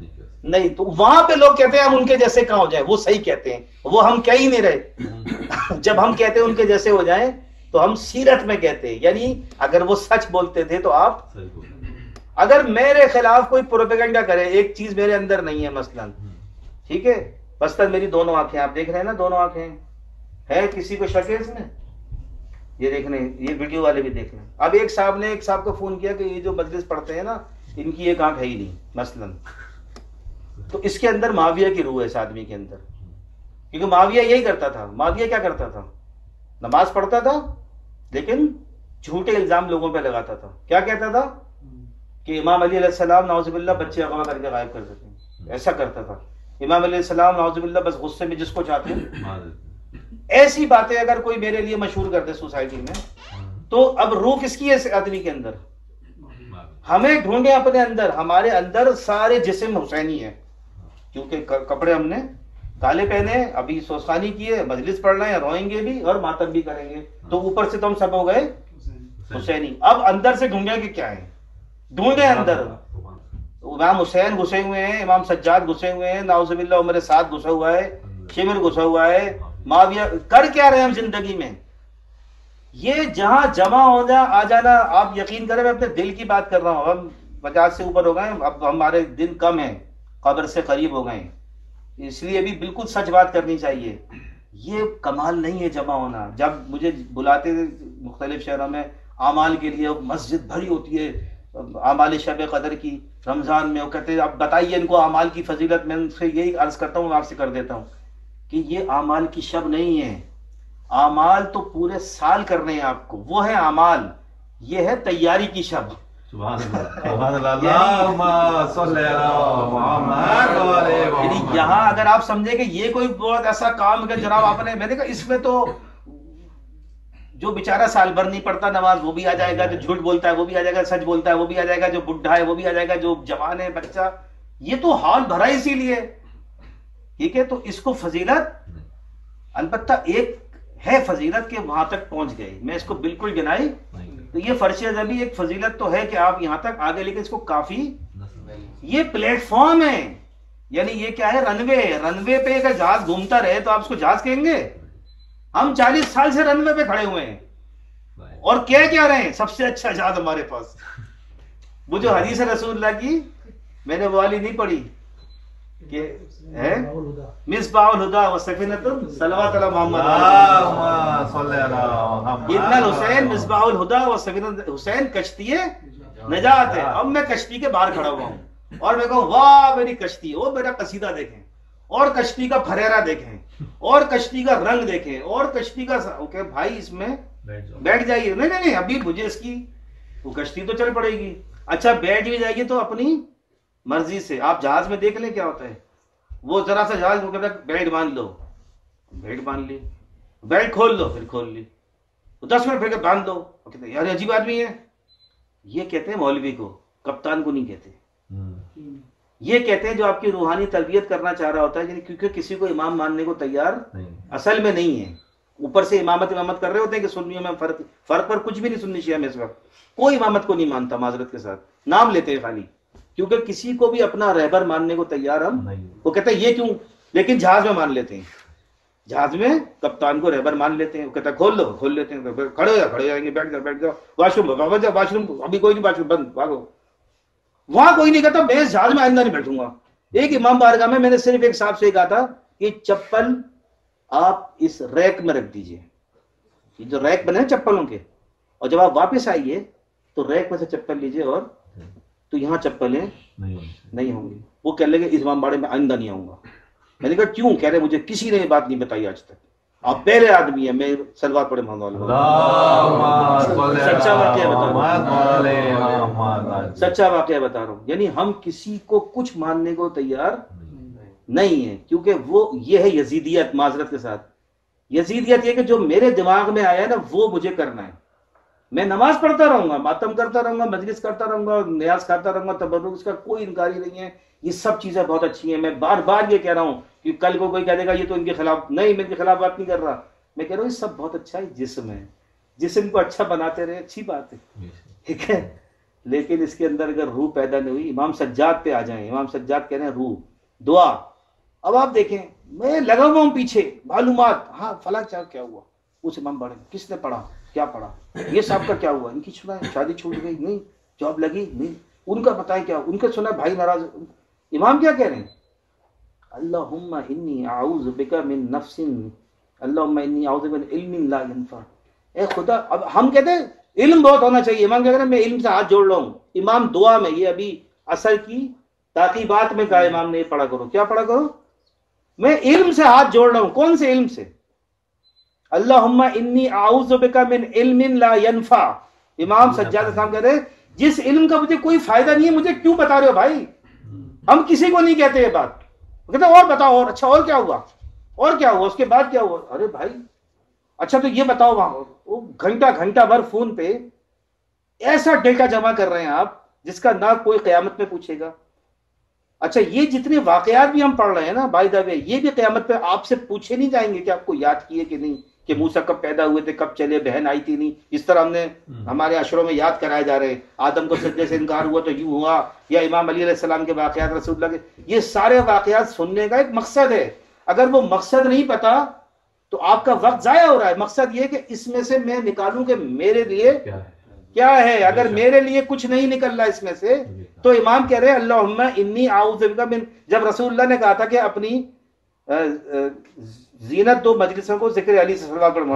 S3: نہیں تو وہاں پہ لوگ کہتے ہیں ہم ان کے جیسے کہاں ہو جائیں, وہ صحیح کہتے ہیں, وہ ہم کہہ ہی نہیں رہے. جب ہم کہتے ہیں ان کے جیسے ہو جائیں تو ہم سیرت میں کہتے ہیں, یعنی اگر وہ سچ بولتے تھے تو آپ, اگر میرے خلاف کوئی پروپیگنڈا کرے, ایک چیز میرے اندر نہیں ہے مثلا, ٹھیک ہے, مثلا میری دونوں آنکھیں آپ دیکھ رہے ہیں نا, دونوں آنکھیں ہے, کسی کو شک ہے اس میں؟ یہ دیکھنے, یہ ویڈیو والے بھی دیکھ لیں. اب ایک صاحب نے ایک صاحب کو فون کیا کہ یہ جو مجلس پڑھتے ہیں نا ان کی ایک آنکھ ہے ہی نہیں مثلا, تو اس کے اندر معاویہ کی روح ہے اس آدمی کے اندر, کیونکہ معاویہ یہی کرتا تھا. معاویہ کیا کرتا تھا؟ نماز پڑھتا تھا لیکن جھوٹے الزام لوگوں پہ لگاتا تھا. کیا کہتا تھا کہ امام علی علیہ السلام نعوذ باللہ بچے اغوا کر کے غائب کر دیتے ہیں, ایسا کرتا تھا. امام علیہ السلام نعوذ باللہ بس غصے میں جس کو چاہتے ہیں. ایسی باتیں اگر کوئی میرے لیے مشہور کرتے سوسائٹی میں, تو اب روح کس کی ہے اس آدمی کے اندر؟ ہمیں ڈھونڈے اپنے اندر, ہمارے اندر سارے جسم حسینی ہے, کیونکہ کپڑے ہم نے کالے پہنے, ابھی سوسخانی کیے, مجلس پڑھنا ہے, روئیں گے بھی اور ماتم بھی کریں گے, تو اوپر سے تو ہم سب ہو گئے حسینی. اب اندر سے ڈھونڈے کہ کیا ہے, ڈھونڈے اندر امام حسین گھسے ہوئے ہیں, امام سجاد گھسے ہوئے ہیں, نعوذ باللہ عمر سعد گھسا ہوا ہے, شمر گھسا ہوا ہے, معاویہ. کر کیا رہے ہم زندگی میں؟ یہ جہاں جمع ہو جا آ جانا, آپ یقین کریں میں اپنے دل کی بات کر رہا ہوں, ہم پچاس سے اوپر ہو گئے, اب ہمارے دن کم ہیں, قبر سے قریب ہو گئے, اس لیے بھی بالکل سچ بات کرنی چاہیے. یہ کمال نہیں ہے جمع ہونا. جب مجھے بلاتے تھے مختلف شہروں میں اعمال کے لیے, مسجد بھری ہوتی ہے اعمال شب قدر کی رمضان میں, وہ کہتے ہیں اب بتائیے ان کو اعمال کی فضیلت. میں ان سے یہی عرض کرتا ہوں, آپ سے کر دیتا ہوں کہ یہ اعمال کی شب نہیں ہے, اعمال تو پورے سال کرنے ہیں آپ کو, وہ ہے اعمال, یہ ہے تیاری کی شب. یعنی یہاں اگر آپ سمجھے کہ یہ کوئی بہت ایسا کام کہ جناب آپ نے, میں نے کہا اس میں تو جو بیچارہ سال بھر نہیں پڑھتا نماز وہ بھی آ جائے گا, جو جھوٹ بولتا ہے وہ بھی آ جائے گا, سچ بولتا ہے وہ بھی آ جائے گا, جو بڈھا ہے وہ بھی آ جائے گا, جو جوان ہے بچہ, یہ تو حال بھرا اسی لیے, ٹھیک ہے. تو اس کو فضیلت البتہ ایک ہے فضیلت کہ وہاں تک پہنچ گئے, میں اس کو بالکل گنائی, تو یہ فرش ازلی ایک فضیلت تو ہے کہ آپ یہاں تک آگے, لیکن اس کو کافی, یہ پلیٹ فارم ہے, یعنی یہ کیا ہے, رن وے. رن وے پہ اگر جہاز گھومتا رہے تو آپ اس کو جہاز کہیں گے؟ ہم چالیس سال سے رن وے پہ کھڑے ہوئے ہیں اور کہہ کیا رہے ہیں سب سے اچھا جہاز ہمارے پاس. وہ جو حدیث رسول اللہ کی میں نے وہ والی نہیں پڑھی کہ ہے مصباح الہدی و سفینۃ صلوات علی محمد ان الحسین مصباح الہدی و سفینۃ, حسین کشتی نجات ہے. اب میں کشتی کے باہر کھڑا ہوا ہوں اور میں کہوں واہ میری کشتی, او میرا قصیدہ دیکھیں, اور کشتی کا پھریرا دیکھیں, اور کشتی کا رنگ دیکھیں, اور کشتی کا اوکے بھائی اس میں بیٹھ جائیے. نہیں نہیں نہیں ابھی مجھے اس کی وہ کشتی تو چل پڑے گی. اچھا بیٹھ بھی جائے گی تو اپنی مرضی سے. آپ جہاز میں دیکھ لیں کیا ہوتا ہے, وہ ذرا سا جہاز کہتا ہے بیلٹ باندھ لو, بیلٹ باندھ لی, بیلٹ کھول لو, پھر کھول لی, دس منٹ پھر باندھ دو, کہتے ہیں یار عجیب آدمی ہے. یہ کہتے ہیں مولوی کو, کپتان کو نہیں کہتے. یہ کہتے ہیں جو آپ کی روحانی تربیت کرنا چاہ رہا ہوتا ہے, یعنی کیونکہ کسی کو امام ماننے کو تیار اصل میں نہیں ہے. اوپر سے امامت امامت کر رہے ہوتے ہیں کہ سنیوں میں فرق فرق پر کچھ بھی نہیں سننی شیعہ میں اس وقت. کوئی امامت کو نہیں مانتا معذرت کے ساتھ, نام لیتے ہیں خالی, کیونکہ کسی کو بھی اپنا رہبر ماننے کو تیار ہم, وہ کہتے ہیں یہ کیوں, لیکن جہاز میں مان لیتے ہیں, جہاز میں کپتان کو رہبر مان لیتے ہیں. وہ کہتا ہے کھول لو, کھول لیتے ہیں, کھڑے ہو جا, کھڑے جائیں گے, بیٹھ جاؤ, بیٹھ جاؤ, واش روم واش روم ابھی کوئی نہیں, واش روم بند, بھاگو. وہاں کوئی نہیں کہتا میں اس جہاز میں آئندہ نہیں بیٹھوں گا. ایک امام بارگاہ میں میں نے صرف ایک صاحب سے کہا تھا کہ چپل آپ اس ریک میں رکھ دیجئے, یہ جو ریک بنے ہیں چپلوں کے, اور جب آپ واپس آئیے تو ریک میں سے چپل لیجئے, اور تو یہاں چپلیں نہیں ہوں گی. وہ کہنے لگے اس امام باڑے میں آئندہ نہیں آؤں گا. میں نے کہا کیوں؟ کہہ رہے مجھے کسی نے یہ بات نہیں بتائی آج تک, آپ پہلے آدمی ہیں. میں سلوات پڑھے محمد سچا واقعہ بتا رہا ہوں, سچا واقعہ بتا رہا ہوں. یعنی ہم کسی کو کچھ ماننے کو تیار نہیں ہے, کیونکہ وہ یہ ہے یزیدیت. معذرت کے ساتھ یزیدیت یہ کہ جو میرے دماغ میں آیا نا وہ مجھے کرنا ہے. میں نماز پڑھتا رہوں گا, ماتم کرتا رہوں گا, مجلس کرتا رہوں گا, نیاز کھاتا رہوں گا, تبرک, اس کا کوئی انکاری نہیں ہے. یہ سب چیزیں بہت اچھی ہیں. میں بار بار یہ کہہ رہا ہوں کہ کل کو کوئی کہہ دے گا یہ تو ان کے خلاف, نہیں میں ان کے خلاف بات نہیں کر رہا. میں کہہ رہا ہوں یہ سب بہت اچھا ہے. جسم ہے, جسم کو اچھا بناتے رہے, اچھی بات ہے, ٹھیک ہے, لیکن اس کے اندر اگر روح پیدا نہیں ہوئی. امام سجاد پہ آ جائیں, امام سجاد کہہ رہے ہیں روح, دعا. اب آپ دیکھیں میں لگا ہوا ہوں پیچھے معلومات, ہاں فلاں کیا کیا ہوا, اس امام پڑھے, کس نے پڑھا, کیا پڑھا, یہ صاحب کا کیا ہوا, ان کی سنا ہے شادی چھوٹ گئی, نہیں جاب لگی, نہیں ان کا بتائیں کیا, ان کا سنا بھائی ناراض. امام کیا کہہ رہے ہیں, اللہم انی اعوذ بک من نفس, اللہم انی اعوذ بک من علم لا ینفع. اے خدا, اب ہم کہتے ہیں علم بہت ہونا چاہیے, امام کیا کہہ رہے ہیں میں علم سے ہاتھ جوڑ رہا ہوں. امام دعا میں, یہ ابھی اثر کی تعقیبات میں کہا امام نے, یہ پڑھا کرو, کیا پڑھا کرو, میں علم سے ہاتھ جوڑ رہا ہوں. کون سے علم سے, اللہم انی اعوذ بک من علم لا ینفع. امام سجاد اسلام کہہ رہے ہیں جس علم کا مجھے کوئی فائدہ نہیں ہے مجھے کیوں بتا رہے ہو بھائی. ہم کسی کو نہیں کہتے یہ بات, کہتے اور بتاؤ, اور اچھا اور کیا ہوا, اور کیا ہوا, اس کے بعد کیا ہوا, ارے بھائی اچھا تو یہ بتاؤ, وہاں گھنٹہ گھنٹہ بھر فون پہ ایسا ڈیٹا جمع کر رہے ہیں آپ جس کا نہ کوئی قیامت میں پوچھے گا. اچھا یہ جتنے واقعات بھی ہم پڑھ رہے ہیں نا بائی دا وے, یہ بھی قیامت پہ آپ سے پوچھے نہیں جائیں گے کہ آپ کو یاد کیے کہ نہیں, کہ موسیٰ کب پیدا ہوئے تھے, کب چلے, بہن آئی تھی نہیں, اس طرح ہم نے ہمارے عشروں میں یاد کرائے جا رہے ہیں. آدم کو سجدے سے انکار ہوا تو یوں ہوا, یا امام علی علیہ السلام کے واقعات رسول اللہ کے, یہ سارے واقعات سننے کا ایک مقصد ہے. اگر وہ مقصد نہیں پتا تو آپ کا وقت ضائع ہو رہا ہے. مقصد یہ کہ اس میں سے میں نکالوں کہ میرے لیے کیا ہے. اگر میرے لیے کچھ نہیں نکل رہا اس میں سے تو امام کہہ رہے ہیں اللہم انی اعوذ بک من, جب رسول اللہ نے کہا تھا کہ اپنی زینت دو مجلسوں کو ذکر علی سے صلوات پڑھ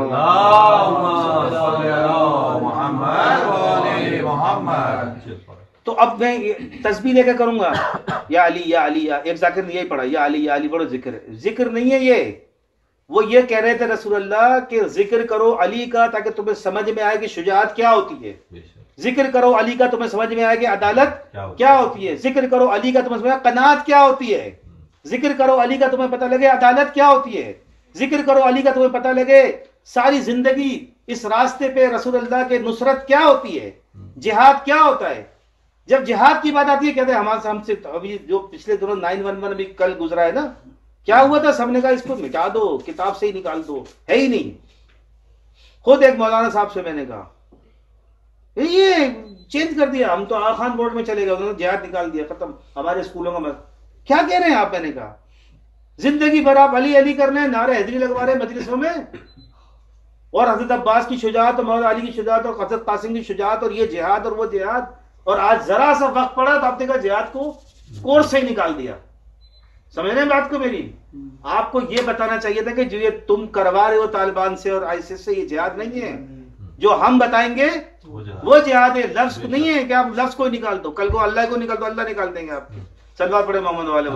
S2: محمد.
S3: تو اب میں تسبیح لے کے کروں گا یا علی یا علی, یا ایک ذاکر نے یہی پڑھا یا علی یا علی پڑھو, ذکر ہے. ذکر نہیں ہے یہ, وہ یہ کہہ رہے تھے رسول اللہ کہ ذکر کرو علی کا تاکہ تمہیں سمجھ میں آئے کہ شجاعت کیا ہوتی ہے. ذکر کرو علی کا تمہیں سمجھ میں آئے کہ عدالت کیا ہوتی ہے. ذکر کرو علی کا تمہیں سمجھ میں قناعت کیا ہوتی ہے. ذکر کرو علی کا تمہیں پتہ لگے عدالت کیا ہوتی ہے. ذکر کرو علی کا تمہیں پتہ لگے ساری زندگی اس راستے پہ رسول اللہ کے نصرت کیا ہوتی ہے, جہاد کیا ہوتا ہے. جب جہاد کی بات آتی ہے کہتے ہیں ہمارے ہم سے ابھی جو پچھلے دنوں نائن ون ون ابھی کل گزرا ہے نا, کیا ہوا تھا, سب نے کہا اس کو مٹا دو, کتاب سے ہی نکال دو, ہے ہی نہیں. خود ایک مولانا صاحب سے میں نے کہا یہ چینج کر دیا, ہم تو آغا خان بورڈ میں چلے گئے, انہوں نے جہاد نکال دیا, ختم ہمارے اسکولوں کا. کیا کہہ رہے ہیں آپ, میں نے کہا زندگی بھر آپ علی علی کر رہے ہیں, نعرے حیدری لگوا رہے ہیں مجلسوں میں, اور حضرت عباس کی شجاعت اور مولا علی کی شجاعت اور حضرت قاسم کی شجاعت اور یہ جہاد اور وہ جہاد, اور آج ذرا سا وقت پڑا تو آپ نے کہا جہاد کو کورس سے ہی نکال دیا. سمجھ رہے ہیں بات کو میری. آپ کو یہ بتانا چاہیے تھا کہ جو یہ تم کروا رہے ہو طالبان سے اور آئیسس سے, یہ جہاد نہیں ہے. جو ہم بتائیں گے وہ جہاد ہے, لفظ نہیں ہے کہ آپ لفظ کو نکال دو, کل کو اللہ کو نکال دو, اللہ نکال دیں گے آپ. صلوات پڑھے محمد والے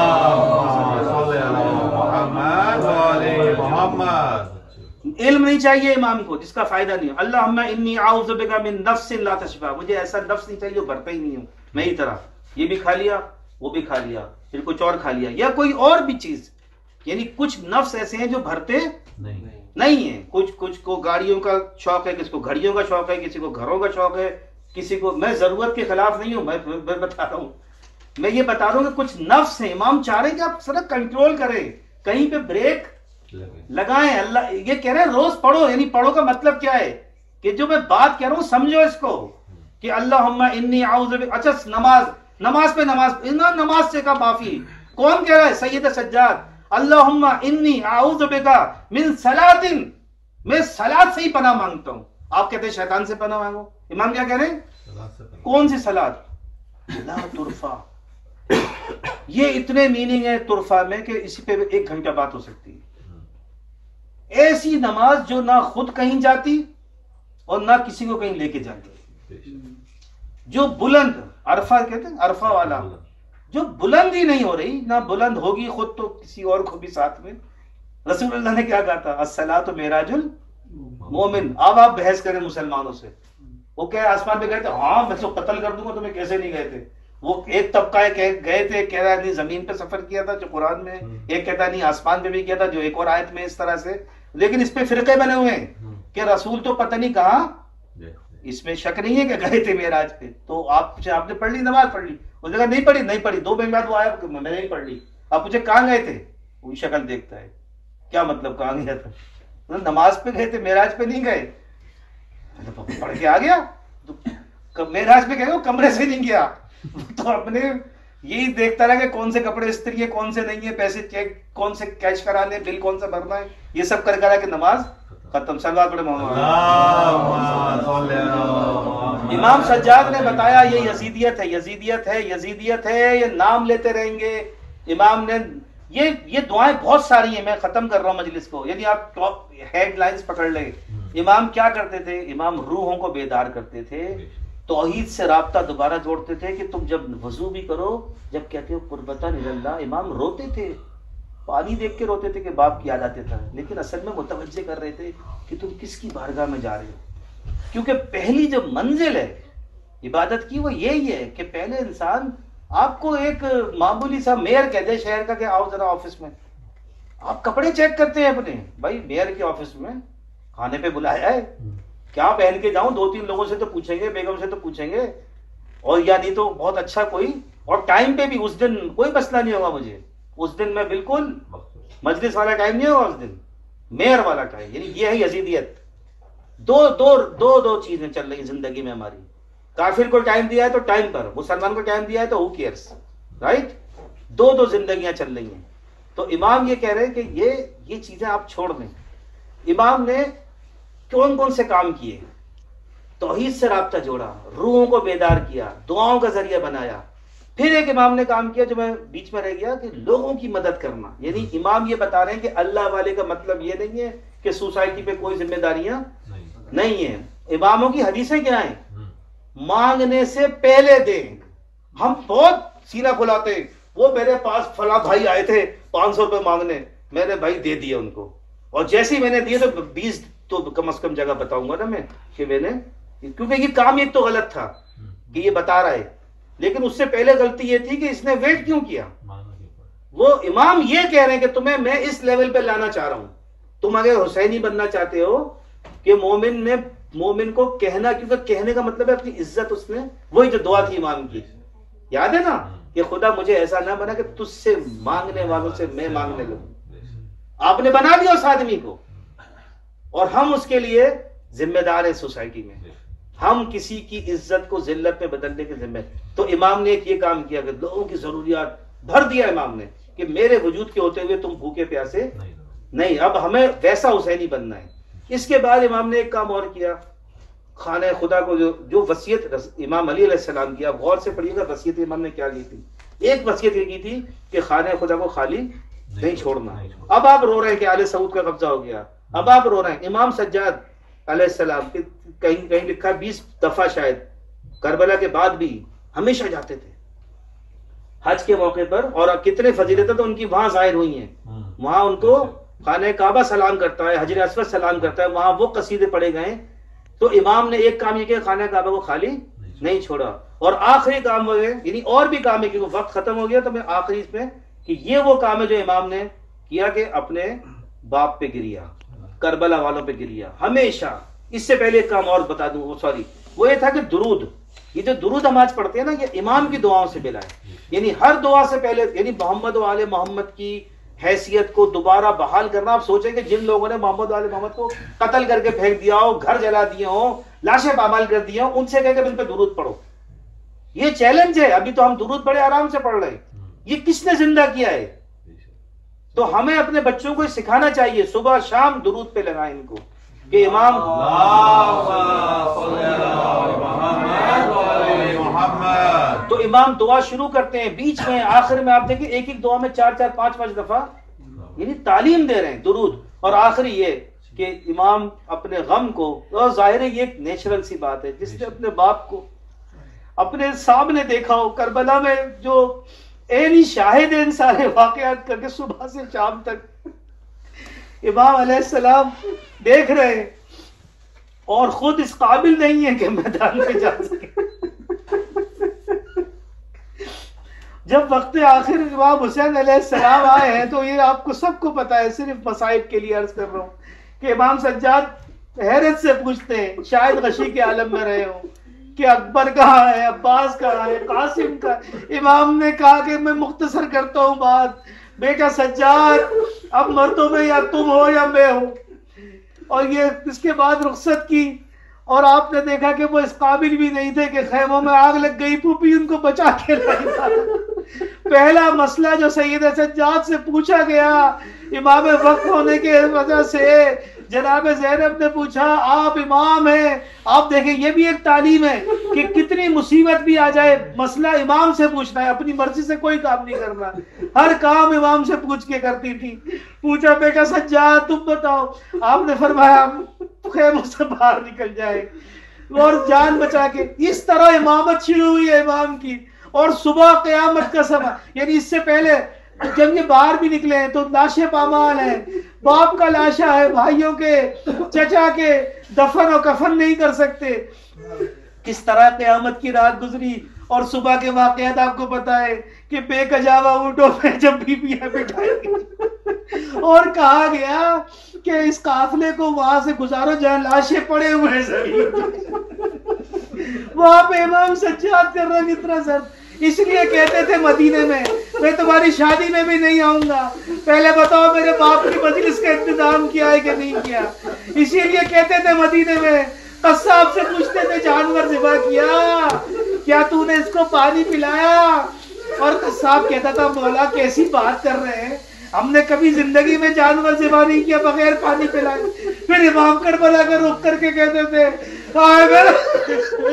S3: محمد. علم نہیں چاہیے امام کو جس کا فائدہ نہیں. اللہم انی اعوذ بک من نفس لا تشبع, مجھے ایسا نفس نہیں چاہیے جو بھرتا ہی نہیں ہوں میں ہی طرح, یہ بھی کھا لیا وہ بھی کھا لیا پھر کچھ اور کھا لیا, یا کوئی اور بھی چیز. یعنی کچھ نفس ایسے ہیں جو بھرتے نہیں ہیں. کچھ کچھ کو گاڑیوں کا شوق ہے, کسی کو گھڑیوں کا شوق ہے, کسی کو گھروں کا شوق ہے, کسی کو. میں ضرورت کے خلاف نہیں ہوں, میں بتا رہا ہوں, میں یہ بتا رہا ہوں کہ کچھ نفس ہیں. امام چاہ رہے ہیں کہ آپ سڑک کنٹرول کریں, کہیں پہ بریک لگائیں. اللہ یہ کہہ رہے ہیں روز پڑھو, یعنی پڑھو کا مطلب کیا ہے کہ جو میں بات کہہ رہا ہوں سمجھو اس کو کہ اللہم انی اعوذ بک. اچھا نماز, نماز پہ نماز, نماز سے کا معافی کون کہہ رہا ہے, سید سجاد. اللہم انی اعوذ بک من صلاۃ, میں صلاۃ سے ہی پناہ مانگتا ہوں. آپ کہتے ہیں شیطان سے پناہ مانگو, امام کیا کہہ رہے ہیں, کون سی صلاۃ, لا ترفع. یہ اتنے میننگ ہے ترفع میں کہ اسی پہ ایک گھنٹہ بات ہو سکتی ہے. ایسی نماز جو نہ خود کہیں جاتی اور نہ کسی کو کہیں لے کے جاتی, جو بلند, عرفہ کہتے ہیں عرفہ والا, جو بلند ہی نہیں ہو رہی, نہ بلند ہوگی خود تو کسی اور کو بھی ساتھ میں. رسول اللہ نے کیا کہا تھا, الصلاۃ معراج المومن. اب آپ بحث کریں مسلمانوں سے, وہ کہ آسمان پہ گئے تھے, ہاں میں تو قتل کر دوں گا, تمہیں کیسے نہیں گئے تھے. وہ ایک طبقہ گئے تھے, کہہ رہا نہیں زمین پہ سفر کیا تھا جو قرآن میں, ایک کہتا نہیں آسمان پہ بھی کیا تھا جو ایک اور آیت میں اس طرح سے. لیکن اس پہ فرقے بنے ہوئے ہیں کہ رسول تو پتہ نہیں کہاں, اس میں شک نہیں ہے کہ گئے تھے معراج پہ. تو آپ پوچھے آپ نے پڑھ لی نماز, پڑھ لی, اس جگہ نہیں پڑھی, نہیں پڑھی, دو مہینے بعد وہ آیا میں نے نہیں پڑھ لی. آپ پوچھے کہاں گئے تھے, وہی شکل دیکھتا ہے, کیا مطلب کہاں گیا تھا, نماز پہ گئے تھے معراج پہ نہیں گئے. پڑھ کے آ گیا, معراج پہ گئے وہ کمرے سے نہیں گیا, تو اپنے یہی دیکھتا رہا کہ کون سے کپڑے استری ہے کون سے نہیں ہے، پیسے چیک کون سے کیش کرانے، بل کون سا بھرنا ہے، یہ سب کر کرا کہ نماز ختم. صلوات پڑھے محمد. امام سجاد نے بتایا یہ یزیدیت ہے، یزیدیت ہے، یزیدیت ہے، یہ نام لیتے رہیں گے. امام نے یہ یہ دعائیں بہت ساری ہیں، میں ختم کر رہا ہوں مجلس کو، یعنی آپ ٹاپ ہیڈ لائنز پکڑ لیں. امام کیا کرتے تھے؟ امام روحوں کو بیدار کرتے تھے، توحید سے رابطہ دوبارہ جوڑتے تھے کہ تم جب وضو بھی کرو، جب کہتے ہو قربتاً اللہ، امام روتے تھے، پانی دیکھ کے روتے تھے کہ باپ کی یاد آتے تھا، لیکن اصل میں متوجہ کر رہے تھے کہ تم کس کی بارگاہ میں جا رہے ہو. کیونکہ پہلی جو منزل ہے عبادت کی وہ یہی ہے کہ پہلے انسان آپ کو ایک معمولی سا میئر کہہ دے شہر کا کہ آؤ ذرا آفس میں، آپ کپڑے چیک کرتے ہیں اپنے، بھائی میئر کے آفس میں کھانے پہ بلایا ہے، کیا پہن کے جاؤں؟ دو تین لوگوں سے تو پوچھیں گے، بیگم سے تو پوچھیں گے، اور یا نہیں تو بہت اچھا کوئی، اور ٹائم پہ بھی اس دن کوئی مسئلہ نہیں ہوگا مجھے، اس دن میں بالکل مجلس والا ٹائم نہیں ہوگا، اس دن میئر والا ٹائم. یعنی یہ ہے یزیدیت. دو دو دو دو چیزیں چل رہی زندگی میں ہماری. کافر کو ٹائم دیا ہے تو ٹائم پر، مسلمان کو ٹائم دیا ہے تو ہو کیئرس، رائٹ؟ دو دو زندگیاں چل رہی ہیں. تو امام یہ کہہ رہے ہیں کہ یہ یہ چیزیں آپ چھوڑ دیں. امام نے کون کون سے کام کیے؟ توحید سے رابطہ جوڑا، روحوں کو بیدار کیا، دعاؤں کا ذریعہ بنایا. پھر ایک امام نے کام کیا جو میں بیچ میں رہ گیا کہ لوگوں کی مدد کرنا. یعنی امام یہ بتا رہے ہیں کہ اللہ والے کا مطلب یہ نہیں ہے کہ سوسائٹی پہ کوئی ذمہ داریاں نہیں ہیں. اماموں کی حدیثیں کیا ہیں؟ مانگنے سے پہلے دیں. ہم بہت سینہ کھلاتے ہیں، وہ میرے پاس فلاں بھائی آئے تھے پانچ سو روپے مانگنے، میں نے بھائی دے دیے ان کو، اور جیسے ہی میں نے دیے تو بیس تو کم از کم جگہ بتاؤں گا نا میں کہ میں نے، کیونکہ یہ کام ایک تو غلط تھا کہ یہ بتا رہا ہے، لیکن اس سے پہلے غلطی یہ تھی کہ اس نے ویٹ کیوں کیا. وہ امام یہ کہہ رہے ہیں کہ تمہیں میں اس لیول پہ لانا چاہ رہا ہوں. تم اگر حسینی بننا چاہتے ہو کہ مومن نے مومن کو کہنا، کیونکہ کہنے کا مطلب ہے اپنی عزت، اس نے وہی جو دعا تھی امام کی، یاد ہے نا کہ خدا مجھے ایسا نہ بنا کہ تجھ سے مانگنے والوں سے میں مانگنے لگوں. آپ نے بنا دیا اس آدمی کو، اور ہم اس کے لیے ذمہ دار ہیں سوسائٹی میں. ہم کسی کی عزت کو ذلت میں بدلنے کے ذمہ. تو امام نے ایک یہ کام کیا کہ لوگوں کی ضروریات بھر دیا امام نے کہ میرے وجود کے ہوتے ہوئے تم بھوکے پیاسے نہیں. اب ہمیں ویسا حسینی بننا ہے. اس کے بعد امام نے ایک کام اور کیا، خانہ خدا کو جو جو وصیت امام علی علیہ السلام کی، آپ غور سے پڑھیے گا وصیت امام نے کیا کی تھی. ایک وصیت یہ کی تھی کہ خانہ خدا کو خالی نہیں چھوڑنا. اب آپ رو رہے ہیں کہ آل سعود کا قبضہ ہو گیا، اب آپ رو رہے ہیں. امام سجاد علیہ السلام کہیں کہیں لکھا بیس دفعہ شاید کربلا کے بعد بھی ہمیشہ جاتے تھے حج کے موقع پر، اور کتنے فضیلتیں تو ان کی وہاں ظاہر ہوئی ہیں. وہاں ان کو خانہ کعبہ سلام کرتا ہے، حجر اسود سلام کرتا ہے، وہاں وہ قصیدے پڑھے گئے. تو امام نے ایک کام یہ کہ خانہ کعبہ کو خالی نہیں چھوڑا. اور آخری کام وہ ہے، یعنی اور بھی کام ہے کہ وہ وقت ختم ہو گیا تو میں آخری اس میں کہ یہ وہ کام ہے جو امام نے کیا کہ اپنے باپ پہ گریا، کربلا والوں پہ گریا ہمیشہ. اس سے پہلے ایک کام اور بتا دوں، سوری، وہ یہ تھا کہ درود، یہ جو درود ہم آج پڑھتے ہیں نا، یہ امام کی دعاؤں سے ملا ہے. یعنی ہر دعا سے پہلے، یعنی محمد و آل محمد کی حیثیت کو دوبارہ بحال کرنا. آپ سوچیں کہ جن لوگوں نے محمد و آل محمد کو قتل کر کے پھینک دیا ہو، گھر جلا دیے ہوں، لاشیں پامال کر دی ہوں، ان سے کہہ کہ ان پہ درود پڑھو. یہ چیلنج ہے. ابھی تو ہم درود بڑے آرام سے پڑھ رہے ہیں. یہ کس نے زندہ کیا ہے؟ تو ہمیں اپنے بچوں کو سکھانا چاہیے، صبح شام درود پہ لگائیں ان کو کہ امام تو امام دعا شروع کرتے ہیں، بیچ میں آخر میں آپ دیکھیں ایک ایک دعا میں چار چار پانچ پانچ دفعہ یعنی تعلیم دے رہے ہیں درود. اور آخری یہ کہ امام اپنے غم کو، اور ظاہر ہے یہ ایک نیچرل سی بات ہے، جس نے اپنے باپ کو اپنے سامنے دیکھا ہو کربلا میں، جو عینی شاہد ان سارے واقعات کر کے صبح سے شام تک امام علیہ السلام دیکھ رہے ہیں، اور خود اس قابل نہیں ہے کہ میدان میں جا سکے. جب وقت آخر امام حسین علیہ السلام آئے ہیں تو یہ آپ کو سب کو پتا ہے، صرف مصائب کے لیے عرض کر رہا ہوں کہ امام سجاد حیرت سے پوچھتے ہیں، شاید غشی کے عالم میں رہے ہوں، کہ اکبر کہاں ہے، عباس کہاں ہے، قاسم کا. امام نے کہا کہ میں مختصر کرتا ہوں بات، بیٹا سجاد اب مردوں میں یا تم ہو یا میں ہوں. اور یہ اس کے بعد رخصت کی، اور آپ نے دیکھا کہ وہ اس قابل بھی نہیں تھے کہ خیموں میں آگ لگ گئی، پھوپھی ان کو بچا کے لائی. پہلا مسئلہ جو سید سجاد سے پوچھا گیا امام وقت ہونے کے وجہ سے، جناب زینب نے پوچھا آپ امام ہیں. آپ دیکھیں یہ بھی ایک تعلیم ہے کہ کتنی مصیبت بھی آ جائے مسئلہ امام سے پوچھنا ہے، اپنی مرضی سے کوئی کام نہیں کرنا، ہر کام امام سے پوچھ کے کرتی تھی. پوچھا میں کہا سجاد تم بتاؤ، آپ نے فرمایا خیموں سے باہر نکل جائے اور جان بچا کے. اس طرح امامت شروع ہوئی ہے امام کی. اور صبح قیامت کا سماں، یعنی اس سے پہلے جب یہ باہر بھی نکلے ہیں تو لاشیں پامال ہیں، باپ کا لاشا ہے، بھائیوں کے چچا کے دفن و کفن نہیں کر سکتے. کس طرح قیامت کی رات گزری. اور صبح کے واقعات آپ کو پتا ہے کہ بے کجاوا اونٹوں پہ جب بیویاں بٹھائی گئی اور کہا گیا کہ اس قافلے کو وہاں سے گزارو جہاں لاشیں پڑے ہوئے ہیں زمین. وہاں پہ امام سجاد کر رہا اتنا سر. اس لیے کہتے تھے مدینے میں میں تمہاری شادی میں بھی نہیں آؤں گا، پہلے بتاؤ میرے باپ کی مجلس کا انتظام کیا ہے کہ نہیں کیا. اسی لیے کہتے تھے مدینے میں، قصاب سے پوچھتے تھے جانور ذبح کیا کیا تو نے اس کو پانی پلایا؟ اور قصاب کہتا تھا مولا کیسی بات کر رہے ہیں، ہم نے کبھی زندگی میں جانور ذبح نہیں کیا بغیر پانی پلائے. پھر امام کربلا کا رخ کر کے کہتے تھے ہائے میرے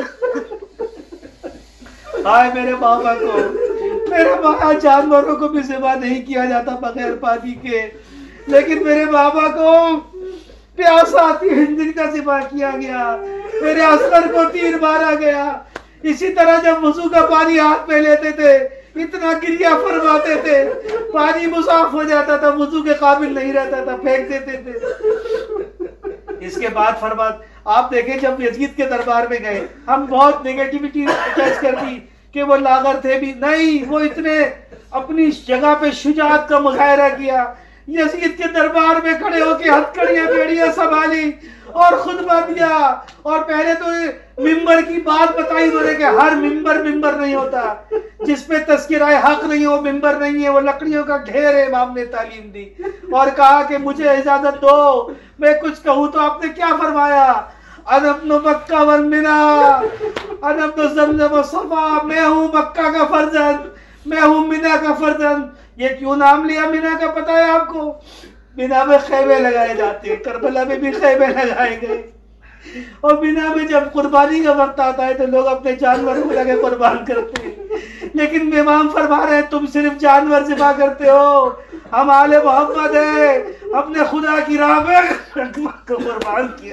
S3: ہائے میرے بابا کو، میرے بابا جانوروں کو بھی ذبح نہیں کیا جاتا بغیر پانی کے، لیکن میرے بابا کو پیاس آتی ہے جن کا ذبح کیا گیا، میرے اصغر کو تیر مارا گیا. اسی طرح جب وضو کا پانی ہاتھ میں لیتے تھے اتنا گریہ فرماتے تھے، پانی مصاف ہو جاتا تھا، وضو کے قابل نہیں رہتا تھا، پھینک دیتے تھے. اس کے بعد فرمات آپ دیکھیں جب یزید کے دربار میں گئے، ہم بہت نیگیٹیوٹی اٹیچ کر دی کہ وہ لاغر تھے بھی نہیں، وہ اتنے اپنی جگہ پہ شجاعت کا مظاہرہ کیا. یزید کے دربار میں کھڑے ہو کے ہتھکڑیاں بیڑیاں سنبھالی اور خطبہ دیا. اور پہلے تو ممبر کی بات بتائی انہوں نے کہ ہر ممبر ممبر نہیں ہوتا، جس پہ تذکرہ حق نہیں ہو ممبر نہیں ہے، وہ لکڑیوں کا ڈھیر ہے. امام نے تعلیم دی اور کہا کہ مجھے اجازت دو میں کچھ کہوں. تو آپ نے کیا فرمایا؟ انا ابن مکہ والمنا، انا ابن زمزم والصفا، میں ہوں مکہ کا فرزند، میں ہوں مینا کا فرزند. یہ کیوں نام لیا مینا کا پتہ ہے آپ کو؟ مینا میں خیمے لگائے جاتے ہیں، کربلا میں بھی خیمے لگائے گئے. اور مینا میں جب قربانی کا وقت آتا ہے تو لوگ اپنے جانور کو لگے قربان کرتے ہیں، لیکن امام فرما رہے ہیں تم صرف جانور ذبح کرتے ہو، ہم آل محمد ہیں، ہم نے خدا کی راہ میں کو قربان کیا،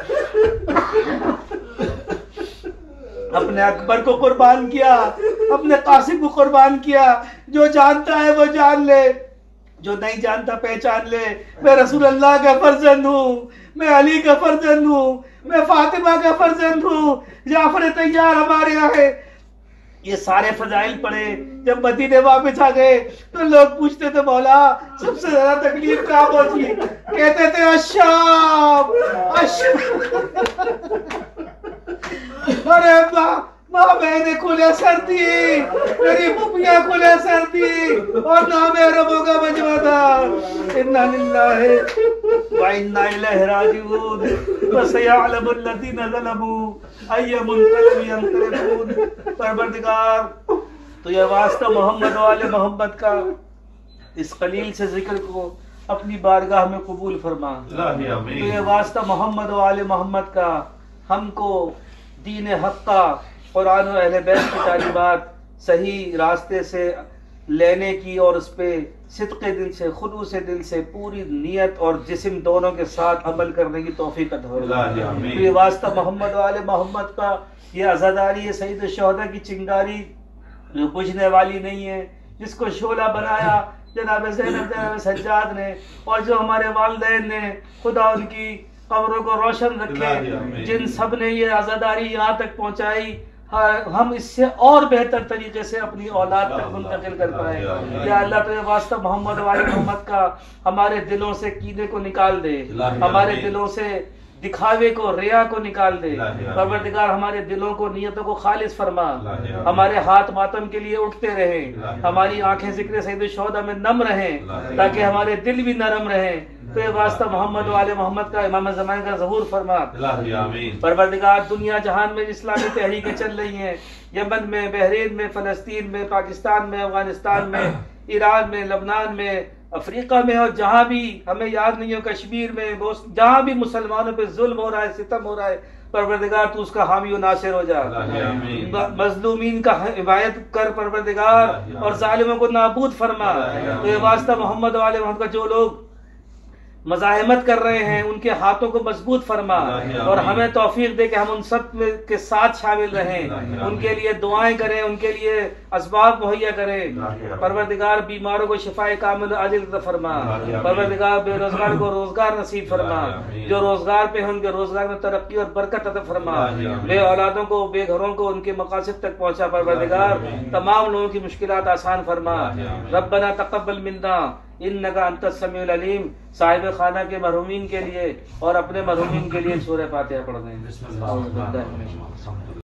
S3: اپنے اکبر کو قربان کیا، اپنے قاسم کو قربان کیا. جو جانتا ہے وہ جان لے، جو نہیں جانتا پہچان لے. میں رسول اللہ کا فرزند ہوں، میں علی کا فرزند ہوں، میں فاطمہ کا فرزند ہوں، جعفر طیار ہمارے یہاں ہے. یہ سارے فضائل پڑھے. جب مدینے واپس آ گئے تو لوگ پوچھتے تھے مولا سب سے زیادہ تکلیف کہاں پہنچی؟ کہتے تھے الشام الشام. ارے ماں ماں بہنیں کھلے سر تھی، میری پھوپھیاں کھلے سر تھی اور نام عربوں کا مجمع تھا. انا للہ وانا الیہ راجعون فسیعلم الذین ظلموا ای منقلب ینقلبون. پروردگار تو یہ واسطہ محمد و آل محمد کا اس قلیل سے ذکر کو اپنی بارگاہ میں قبول فرما. تو یہ واسطہ محمد و آل محمد کا ہم کو دین حق کا، قرآن و اہل بیت کی تعلیمات صحیح راستے سے لینے کی اور اس پہ صدق دل سے خلوص دل سے پوری نیت اور جسم دونوں کے ساتھ عمل کرنے کی توفیق عطا فرما. یہ واسطہ محمد و آل محمد کا یہ عزاداری ہے سید الشہداء کی چنگاری جو بجھنے والی نہیں ہے، جس کو شعلہ بنایا جناب زینب جناب سجاد نے، اور جو ہمارے والدین نے خدا ان کی قبروں کو روشن رکھے، جن سب نے یہ عزاداری یہاں تک پہنچائی، ہم اس سے اور بہتر طریقے سے اپنی اولاد تک منتقل کر پائے. یا اللہ تو یہ واسطہ محمد و آل محمد کا ہمارے دلوں سے کینے کو نکال دے، ہمارے دلوں سے
S1: دکھاوے کو، ریا کو نکال دے۔ پروردگار ہمارے دلوں کو، نیتوں کو خالص فرما، ہمارے ہاتھ ماتم کے لیے اٹھتے رہیں، ہماری آنکھیں ذکر سید الشہداء میں نم رہیں تاکہ ہمارے دل بھی نرم رہیں۔ تو یہ واسطہ محمد و آل محمد کا، امام زمان کا ظہور فرما۔ پروردگار دنیا جہان میں اسلامی تحریکیں چل رہی ہیں، یمن میں، بحرین میں، فلسطین میں، پاکستان میں، افغانستان میں، ایران میں، لبنان میں، افریقہ میں، اور جہاں بھی ہمیں یاد نہیں ہو، کشمیر میں، جہاں بھی مسلمانوں پہ ظلم ہو رہا ہے، ستم ہو رہا ہے، پروردگار تو اس کا حامی و ناصر ہو جا، مظلومین کا حمایت کر پروردگار، اور ظالموں کو نابود فرما۔ تو یہ واسطہ محمد و آل محمد کا جو لوگ مزاحمت کر رہے ہیں ان کے ہاتھوں کو مضبوط فرما، اور ہمیں توفیق دے کہ ہم ان سب کے ساتھ شامل رہیں، ان کے لیے دعائیں کریں، ان کے لیے اسباب مہیا کریں۔ پروردگار بیماروں کو شفائے کامل عاجل عطا فرما، پروردگار بے روزگار کو روزگار نصیب فرما، جو روزگار پہ ہیں ان کے روزگار میں ترقی اور برکت عطا فرما، بے اولادوں کو، بے گھروں کو ان کے مقاصد تک پہنچا پروردگار، تمام لوگوں کی مشکلات آسان فرما۔ ربنا تقبل منا انک انت السمیع العلیم۔ صاحب خانہ کے مرحومین کے لیے اور اپنے مرحومین کے لیے سورہ فاتحہ پڑھ دیں۔